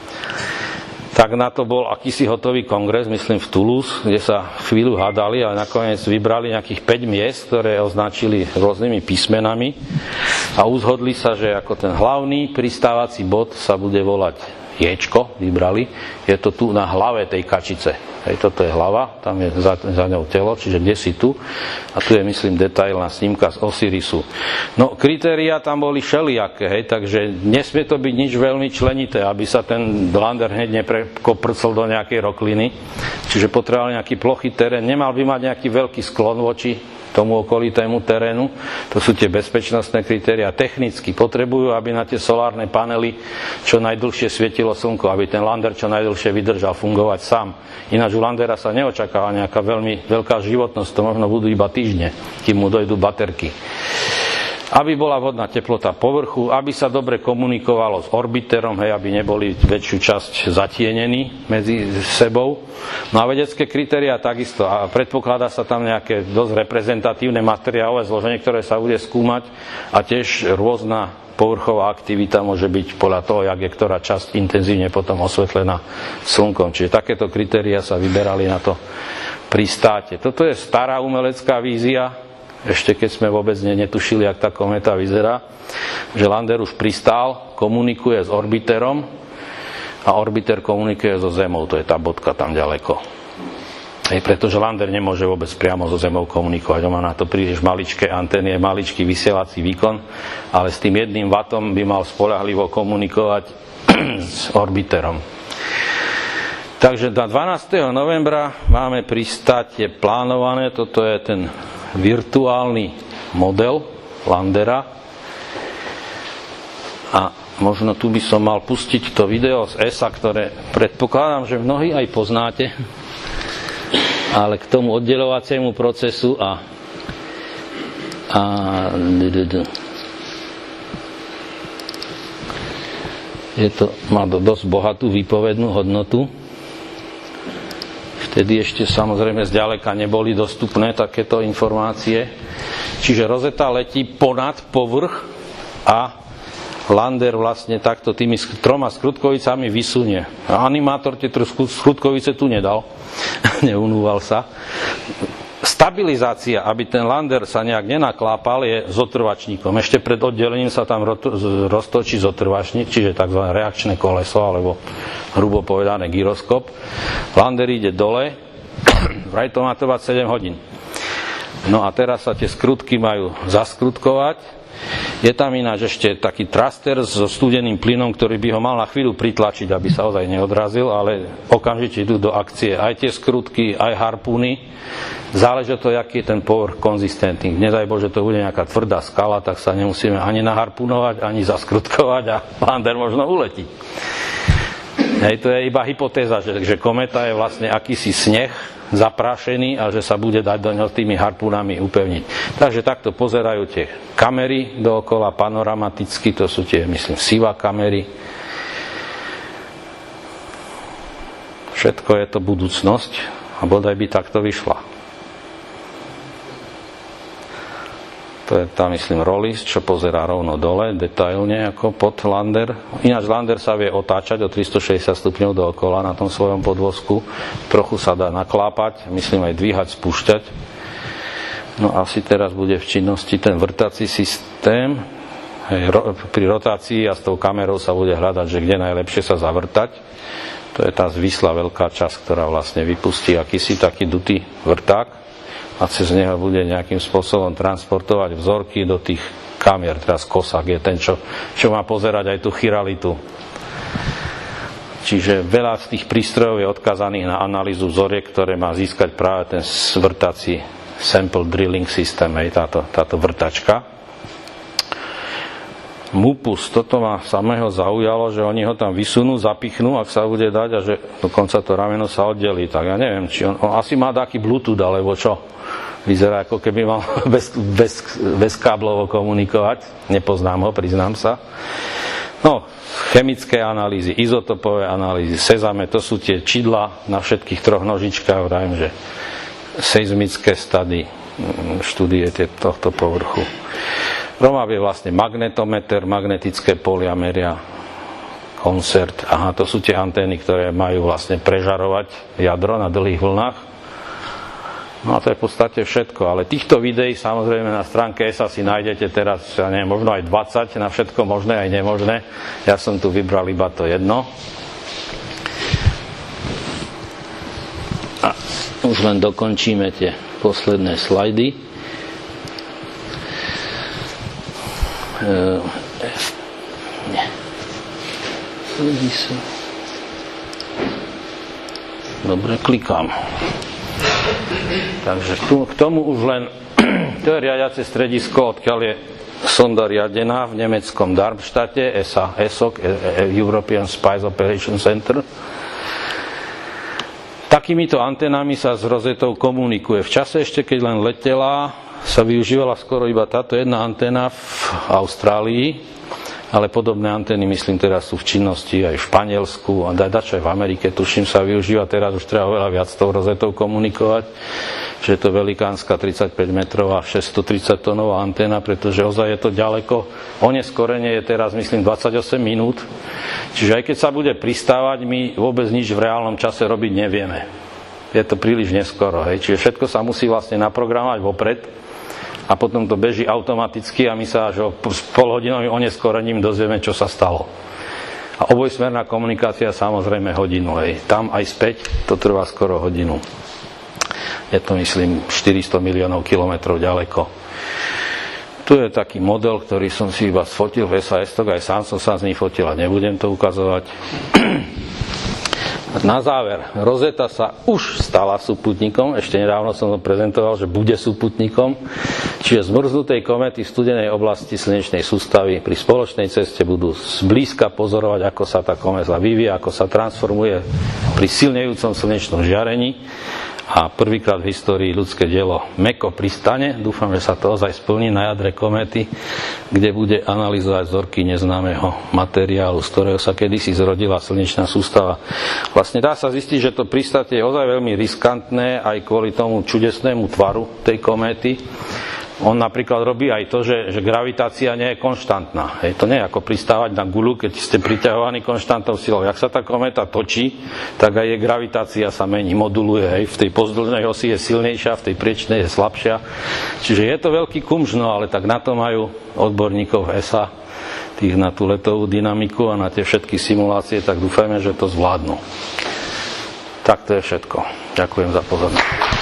Tak na to bol akýsi hotový kongres, myslím v Toulouse, kde sa chvíľu hádali, ale nakoniec vybrali nejakých 5 miest, ktoré označili rôznymi písmenami a uzhodli sa, že ako ten hlavný pristávací bod sa bude volať Ječko, vybrali. Je to tu na hlave tej kačice. Hej, toto je hlava, tam je za ňou telo, čiže kde si tu. A tu je, myslím, detailná snímka z Osirisu. No, kritériá tam boli všelijaké, hej, takže nesmie to byť nič veľmi členité, aby sa ten lander hneď neprekoprcol do nejakej rokliny. Čiže potreboval nejaký plochý terén, nemal by mať nejaký veľký sklon voči tomu okolitému terénu. To sú tie bezpečnostné kritériá. Technicky potrebujú, aby na tie solárne panely čo najdlhšie svietilo slnko, aby ten lander čo najdlhšie vydržal fungovať sám. Ináč u landera sa neočakáva nejaká veľmi veľká životnosť, to možno budú iba týždne, kým mu dojdú baterky. Aby bola vhodná teplota povrchu, aby sa dobre komunikovalo s orbiterom, hej, aby neboli väčšiu časť zatienení medzi sebou. No a vedecké kritériá takisto. A predpokladá sa tam nejaké dosť reprezentatívne materiálové zloženie, ktoré sa bude skúmať a tiež rôzna povrchová aktivita môže byť podľa toho, jak je ktorá časť intenzívne potom osvetlená slnkom. Čiže takéto kritériá sa vyberali na to pristátie. Toto je stará umelecká vízia, ešte keď sme vôbec netušili, jak tá kométa vyzerá, že lander už pristál, komunikuje s orbiterom a orbiter komunikuje so Zemou, to je tá bodka tam ďaleko. Pretože lander nemôže vôbec priamo so Zemou komunikovať, on má na to príliš maličké antény, maličký vysielací výkon, ale s tým 1 watom by mal spoľahlivo komunikovať s orbiterom. Takže na 12. novembra máme pristátie plánované, toto je ten virtuálny model landera a možno tu by som mal pustiť to video z ESA, ktoré predpokladám, že mnohí aj poznáte, ale k tomu oddeľovaciemu procesu má dosť bohatú výpovednú hodnotu. Vtedy ešte samozrejme zďaleka neboli dostupné takéto informácie. Čiže Rosetta letí ponad povrch a lander vlastne takto tými 3 skrutkovicami vysunie. A animátor tie skrutkovice tu nedal. Neunúval sa. Stabilizácia, aby ten lander sa nejak nenaklápal, je s otrvačníkom. Ešte pred oddelením sa tam roztočí zotrvačník, čiže tzv. Reakčné koleso, alebo hrubo povedané gyroskop. Lander ide dole, vraj to má trvať 7 hodín. No a teraz sa tie skrutky majú zaskrutkovať. Je tam ináč ešte taký thruster so studeným plynom, ktorý by ho mal na chvíľu pritlačiť, aby sa ozaj neodrazil, ale okamžite idú do akcie aj tie skrutky, aj harpúny. Záleží od toho, aký je ten povrch konzistentný. Nedaj Bože, to bude nejaká tvrdá skala, tak sa nemusíme ani naharpunovať, ani zaskrutkovať a lander možno uletí. Hej, to je iba hypotéza, že kométa je vlastne akýsi sneh zaprášený a že sa bude dať do ňoho tými harpúnami upevniť. Takže takto pozerajú tie kamery dookola panoramaticky, to sú tie, myslím, SIVA kamery. Všetko je to budúcnosť a bodaj by takto vyšla. To je tá, myslím, Rollis, čo pozerá rovno dole, detailne ako pod lander. Ináč lander sa vie otáčať o 360 stupňov dookola na tom svojom podvozku. Trochu sa dá naklápať, myslím aj dvíhať, spúšťať. No asi teraz bude v činnosti ten vrtací systém. Pri rotácii a s tou kamerou sa bude hľadať, že kde najlepšie sa zavrtať. To je tá zvislá veľká časť, ktorá vlastne vypustí akýsi taký dutý vrták a cez neho bude nejakým spôsobom transportovať vzorky do tých kamier. Teraz kosák je ten, čo má pozerať aj tú chiralitu. Čiže veľa z tých prístrojov je odkazaných na analýzu vzoriek, ktoré má získať práve ten vrtací sample drilling systém, táto vrtačka. Mupus, toto ma samého zaujalo, že oni ho tam vysunú, zapichnú, ak sa bude dať, a že dokonca to rameno sa oddelí. Tak ja neviem, či on asi má taký Bluetooth, alebo čo. Vyzerá, ako keby mal bez káblovo komunikovať. Nepoznám ho, priznám sa. No, chemické analýzy, izotopové analýzy, sezame, to sú tie čidla na všetkých troch nožičkách, vravím, že seizmické štúdie tohto povrchu. Romav je vlastne magnetometer, magnetické polia meria, koncert. Aha, to sú tie antény, ktoré majú vlastne prežarovať jadro na dlhých vlnách. No a to je v podstate všetko. Ale týchto videí samozrejme na stránke ESA si nájdete teraz, ja neviem, možno aj 20 na všetko možné aj nemožné. Ja som tu vybral iba to jedno. A už len dokončíme tie posledné slajdy. Dobre, klikám. Takže k tomu už len to je riadiace stredisko, odkiaľ je sonda riadená v nemeckom Darmstadte, ESOC, European Space Operations Center. Takýmito antenami sa s rozetou komunikuje. V čase ešte, keď len letela, sa využívala skoro iba táto jedna anténa v Austrálii, ale podobné antény, myslím, teraz sú v činnosti aj v Španielsku a dačo aj v Amerike, tuším, sa využíva. Teraz už treba veľa viac s tou rozetou komunikovať, že je to velikánska 35 metrová 630 tónová anténa, pretože ozaj je to ďaleko. Oneskorenie je teraz, myslím, 28 minút, čiže aj keď sa bude pristávať, my vôbec nič v reálnom čase robiť nevieme. Je to príliš neskoro, hej. Čiže všetko sa musí vlastne naprogramovať vopred a potom to beží automaticky a my sa až s polhodinovým oneskorením dozvieme, čo sa stalo. A obojsmerná komunikácia samozrejme hodinu, hej. Tam aj späť to trvá skoro hodinu. Je to, myslím, 400 miliónov kilometrov ďaleko. Tu je taký model, ktorý som si iba sfotil v SAS, aj sám som sa z nich fotil a nebudem to ukazovať. Na záver, Rosetta sa už stala súputníkom, ešte nedávno som to prezentoval, že bude súputníkom, čiže zmrznutej kométy v studenej oblasti slnečnej sústavy pri spoločnej ceste budú zblízka pozorovať, ako sa tá kométa vyvíja, ako sa transformuje pri silnejúcom slnečnom žiarení. A prvýkrát v histórii ľudské dielo mäkko pristane. Dúfam, že sa to ozaj splní na jadre kométy, kde bude analyzovať vzorky neznámeho materiálu, z ktorého sa kedysi zrodila slnečná sústava. Vlastne dá sa zistiť, že to pristátie je ozaj veľmi riskantné aj kvôli tomu čudesnému tvaru tej kométy. On napríklad robí aj to, že gravitácia nie je konštantná. Hej, to nie je ako pristávať na guľu, keď ste priťahovaní konštantnou silou. Jak sa tá kométa točí, tak aj jej gravitácia sa mení, moduluje. Hej. V tej pozdĺžnej osi je silnejšia, v tej priečnej je slabšia. Čiže je to veľký kumžno, ale tak na to majú odborníkov ESA, tých na tú letovú dynamiku a na tie všetky simulácie, tak dúfajme, že to zvládnu. Tak to je všetko. Ďakujem za pozornosť.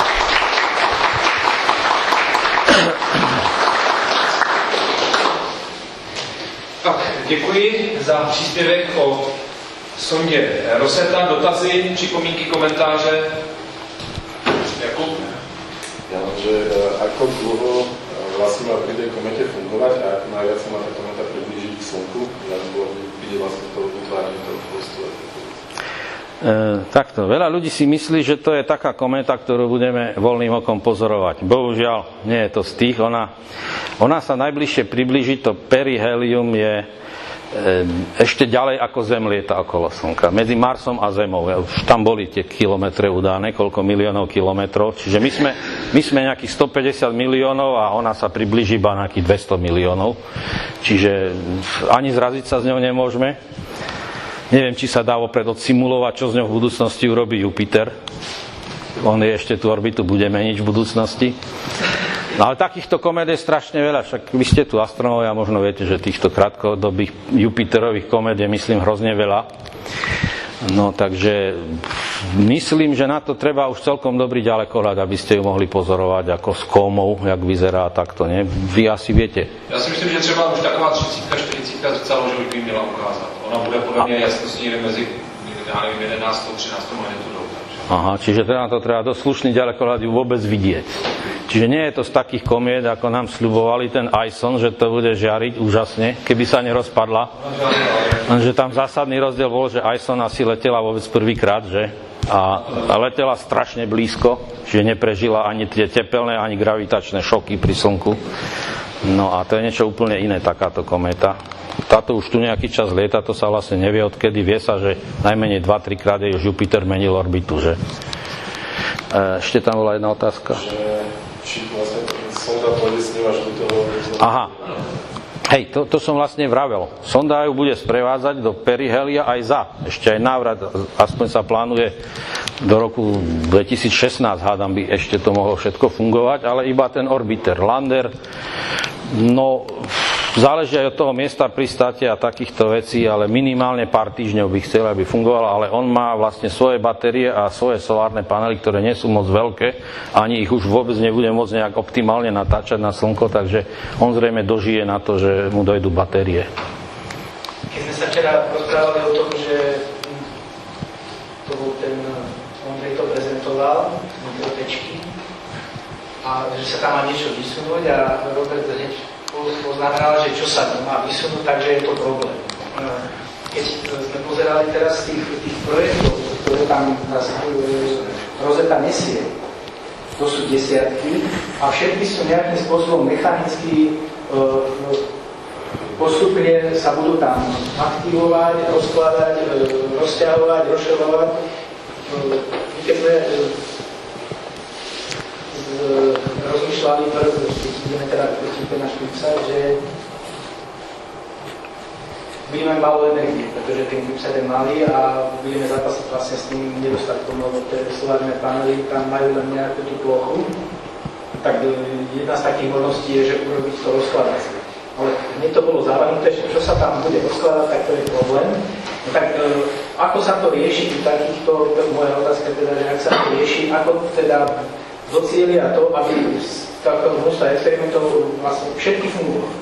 Tak, děkuji za příspěvek o sondě Rosetta. Dotazy, připomínky, komentáře? Jakub? Ja mám, že ako dlho vlastne má pri tej komete fungovať a ako najviac sa má tá kometa priblížiť k Slnku, alebo vidie vlastne to vytváranie toho chvostu. Takto, veľa ľudí si myslí, že to je taká kométa, ktorú budeme voľným okom pozorovať. Bohužiaľ, nie je to z tých. Ona sa najbližšie priblíži, to perihelium je ešte ďalej ako Zem lieta okolo Slnka. Medzi Marsom a Zemou. Už tam boli tie kilometre udané, koľko miliónov kilometrov. Čiže my sme nejakých 150 miliónov a ona sa priblíži iba nejakých 200 miliónov. Čiže ani zraziť sa s ňou nemôžeme. Neviem, či sa dá opred odsimulovať, čo z ňou v budúcnosti urobí Jupiter. On ešte tú orbitu bude meniť v budúcnosti. No ale takýchto komét je strašne veľa, však vy ste tu astronómovia, možno viete, že týchto krátkodobých Jupiterových komét je, myslím, hrozne veľa. No takže myslím, že na to treba už celkom dobrý ďalekohľad, aby ste ju mohli pozorovať ako s komou, jak vyzerá takto, ne? Vy asi viete. Já si myslím, že třeba už taková 30-40 zrcadlo, že by měla ukázat. Ona bude podle mě jasností mezi, já nevím, 11 a 13 magnitudou. Aha, čiže teda to treba dosť slušný ďalekohľad ju vôbec vidieť. Čiže nie je to z takých komiet, ako nám sľubovali ten Ison, že to bude žiariť úžasne, keby sa nerozpadla. Lenže tam zásadný rozdiel bol, že Ison asi letela vôbec prvýkrát, že? A letela strašne blízko, čiže neprežila ani tie tepelné, ani gravitačné šoky pri Slnku. No a to je niečo úplne iné, takáto kométa. Táto už tu nejaký čas lieta, to sa vlastne nevie odkedy. Vie sa, že najmenej 2-3 krát je už Jupiter menil orbitu, že? Ešte tam bola jedna otázka. Či vlastne sonda pôjde s ním až do toho... Aha. Hej, to som vlastne vravel. Sonda ju bude sprevádzať do perihelia aj za. Ešte aj návrat, aspoň sa plánuje do roku 2016, hádam, by ešte to mohlo všetko fungovať, ale iba ten orbiter, lander, no... Záleží aj od toho miesta pristátia a takýchto vecí, ale minimálne pár týždňov by chcel, aby fungovala, ale on má vlastne svoje batérie a svoje solárne panely, ktoré nie sú moc veľké, ani ich už vôbec nebude môcť nejak optimálne natáčať na Slnko, takže on zrejme dožije na to, že mu dojdú batérie. Keď sme sa včera rozprávali o tom, že to bol ten, Ondrej to prezentoval, mikrotečky, a že sa tam má niečo vysunúť a Robert hneď poznamenal, že čo sa má vysunúť, takže je to problém. Keď sme pozerali teraz tých projektov, ktoré tam Rosetta nesie, to sú desiatky a všetky sú nejakým spôsobom mechanicky postupne sa budú tam aktivovať, rozkladať, rozťahovať, rozšerovať. Keď sme rozmýšľali, budeme teda náš CubeSat, že budeme málo energie, pretože ten CubeSat je malý a budeme zapasiť vlastne s tým nedostatkom, lebo tie solárne panely tam majú len nejakú tú plochu. Tak jedna z takých možností je, že urobiť to rozkladacie. Ale mne to bolo zavrhnuté, že čo sa tam bude rozkladať, tak to je problém. No tak ako sa to rieši v takýchto, moja otázka teda, že ak sa to rieši, ako teda docielia to, aby z takého množstva experimentov vlastne všetky fungovali?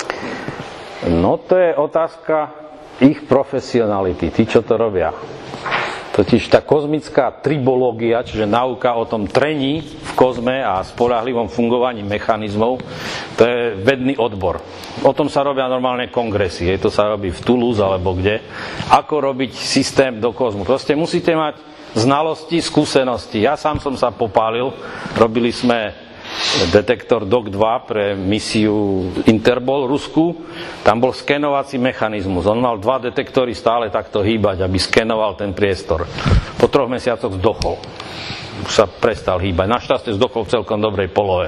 No to je otázka ich profesionality, tí, čo to robia. Totiž tá kozmická tribológia, čiže náuka o tom trení v kozme a spoľahlivom fungovaní mechanizmov, to je vedný odbor. O tom sa robia normálne kongresy, to sa robí v Toulouse alebo kde. Ako robiť systém do kozmu. Proste musíte mať znalosti, skúsenosti. Ja sám som sa popálil, robili sme detektor DOC-2 pre misiu Interbol Rusku. Tam bol skenovací mechanizmus. On mal 2 detektory stále takto hýbať, aby skenoval ten priestor. Po 3 mesiacoch zdochol. Už sa prestal hýbať. Našťastie zdochol v celkom dobrej polohe.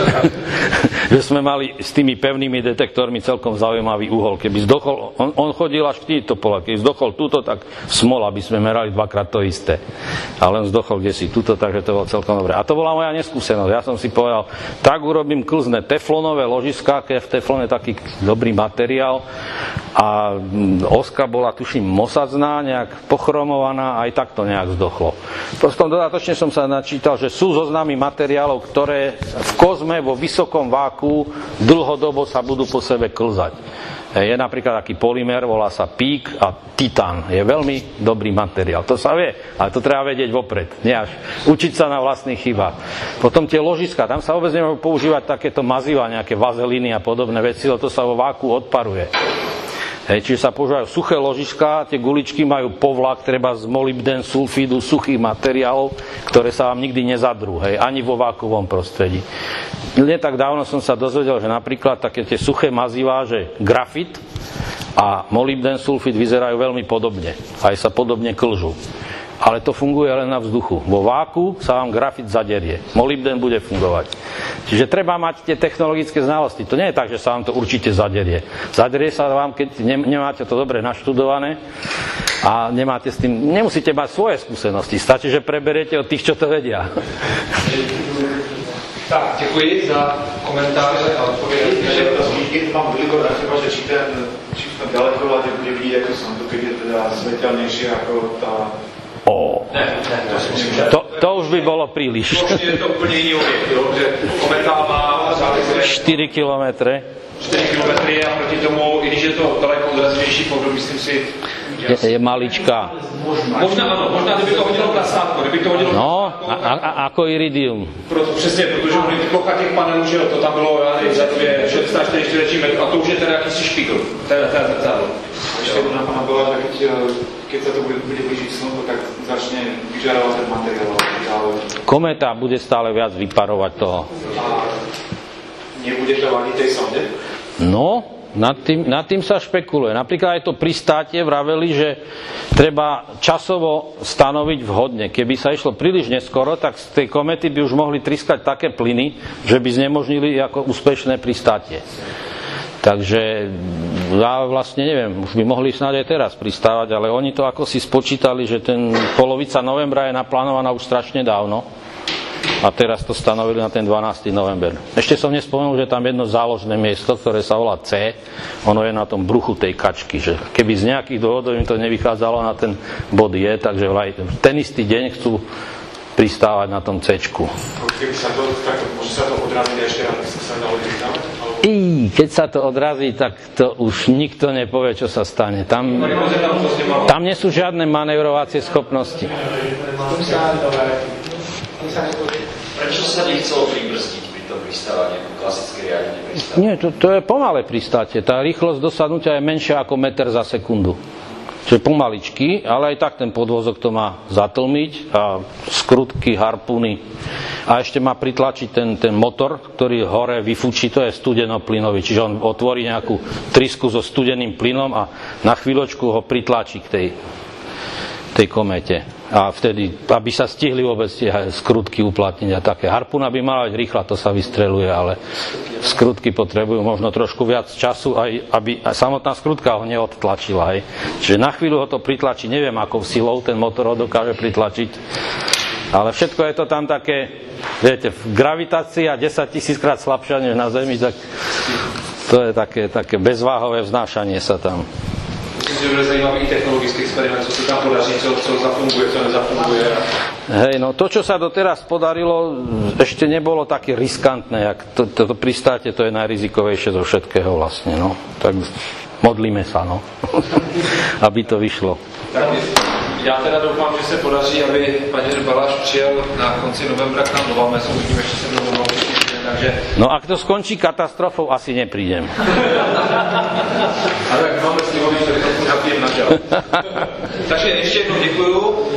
Že sme mali s tými pevnými detektormi celkom zaujímavý uhol. Keby zdochol, on chodil až k týmto pole. Keď zdochol túto, tak smola, by sme merali 2-krát to isté. Ale on zdochol kdesi túto, takže to bolo celkom dobré. A to bola moja neskúsenosť. Ja som si povedal, tak urobím klzné teflonové ložiská, keď teflon je taký dobrý materiál. A oska bola, tuším, mosadzná, nejak pochromovaná, aj tak to nejak zdochlo. Potom dodatočne som sa načítal, že sú zoznamy materiálov, ktoré v kozme vo vysokom váku dlhodobo sa budú po sebe klzať. Je napríklad taký polymer, volá sa pík a titán. Je veľmi dobrý materiál. To sa vie, ale to treba vedieť vopred. Nie až učiť sa na vlastných chybách. Potom tie ložiska, tam sa vôbec nemôžu používať takéto maziva, nejaké vazelíny a podobné veci, lebo to sa vo váku odparuje. Čiže sa používajú suché ložiska, tie guličky majú povlak, treba z molybden, sulfídu, suchých materiálov, ktoré sa vám nikdy nezadrú, ani vo vákuovom prostredí. Nie tak dávno som sa dozvedel, že napríklad také tie suché mazivá, že grafit, a molybden, sulfid vyzerajú veľmi podobne. Aj sa podobne klžú. Ale to funguje len na vzduchu. Vo váku sa vám grafit zaderie. Molybden bude fungovať. Čiže treba mať tie technologické znalosti. To nie je tak, že sa vám to určite zaderie. Zaderie sa vám, keď nemáte to dobre naštudované a nemáte s tým, nemusíte mať svoje skúsenosti. Stačí, že preberiete od tých, čo to vedia. Tak, děkuji za komentáře a odpovědi. Mám veliko na teba, že či ten dalekohled bude vidět jako sondu, keď je teda svetelnejšie ako tá... To už by bolo príliš. To je to úplně jiný objekt, že komentár má 4 kilometre. 4 kilometry a proti tomu, i když je to daleko odrazivější pohled, myslím si, je maličká. Možná kdyby to hodilo plasátko, No, ako iridium. Přesně, protože plocha těch panelů, že to tam bylo, já nevím, 64 čtvereční metrů, a to už je teda jakýsi špígl, to je zrcadlo. Ešte jedna pána bola, že keď sa to bude blížiť slnko, tak začne vyžarovať ten materiál. Kométa bude stále viac vyparovať toho. A nebude to vadiť tej sonde? No, nad tým sa špekuluje. Napríklad aj to pristátie vraveli, že treba časovo stanoviť vhodne. Keby sa išlo príliš neskoro, tak z tej komety by už mohli triskať také plyny, že by znemožnili ako úspešné pristátie. Takže ja vlastne neviem, už by mohli snáď aj teraz pristávať, ale oni to ako si spočítali, že ten polovica novembra je naplánovaná už strašne dávno. A teraz to stanovili na ten 12. november. Ešte som nespomenul, že tam jedno záložné miesto, ktoré sa volá C, ono je na tom bruchu tej kačky, že keby z nejakých dôvodov im to nevychádzalo na ten bod je, takže ten istý deň chcú pristávať na tom C-čku. Keby sa to, tak môže sa to odraziť ešte raz, by sa dalo pristávať? Keď sa to odrazí, tak to už nikto nepovie, čo sa stane. Tam nie sú žiadne manevrovacie schopnosti. Prečo sa nechcelo pribrzdiť pri tom pristávaní, ako klasické riadenie pristávania? Nie, to je pomalé pristátie. Tá rýchlosť dosadnutia je menšia ako meter za sekundu. Čiže pomaličky, ale aj tak ten podvozok to má zatlmiť a skrutky, harpuny. A ešte má pritlačiť ten motor, ktorý hore vyfučí, to je studenoplynový. Čiže on otvorí nejakú trysku so studeným plynom a na chvíľočku ho pritlačí k tej kométe. A vtedy, aby sa stihli vôbec tie skrutky uplatniť a také. Harpuna by mala byť rýchla, to sa vystreluje, ale skrutky potrebujú možno trošku viac času, aj aby aj samotná skrutka ho neodtlačila. Čiže na chvíľu ho to pritlačí, neviem akou silou ten motor ho dokáže pritlačiť, ale všetko je to tam také, viete, gravitácia 10 000 krát slabšia než na Zemi, tak to je také bezváhové vznášanie sa tam. Myslím, že bude zajímavý technologický experiment, co se tam podaří, co zafunguje, co nezafunguje. Hej, no to, čo sa doteraz podarilo, ešte nebolo také riskantné, jak toto pristátie, to je najrizikovejšie zo všetkého vlastne, no. Tak modlíme sa, no, aby to vyšlo. Tak já teda doufám, že se podaří, aby paní Baláš přijel na konci novembra k nám do Valmesu, uvidíme, ještě se mnou takže... No ak to skončí katastrofou, asi neprídem. Ale máme slivoví, že to zapijeme na čas. Takže ještě jednou děkuju.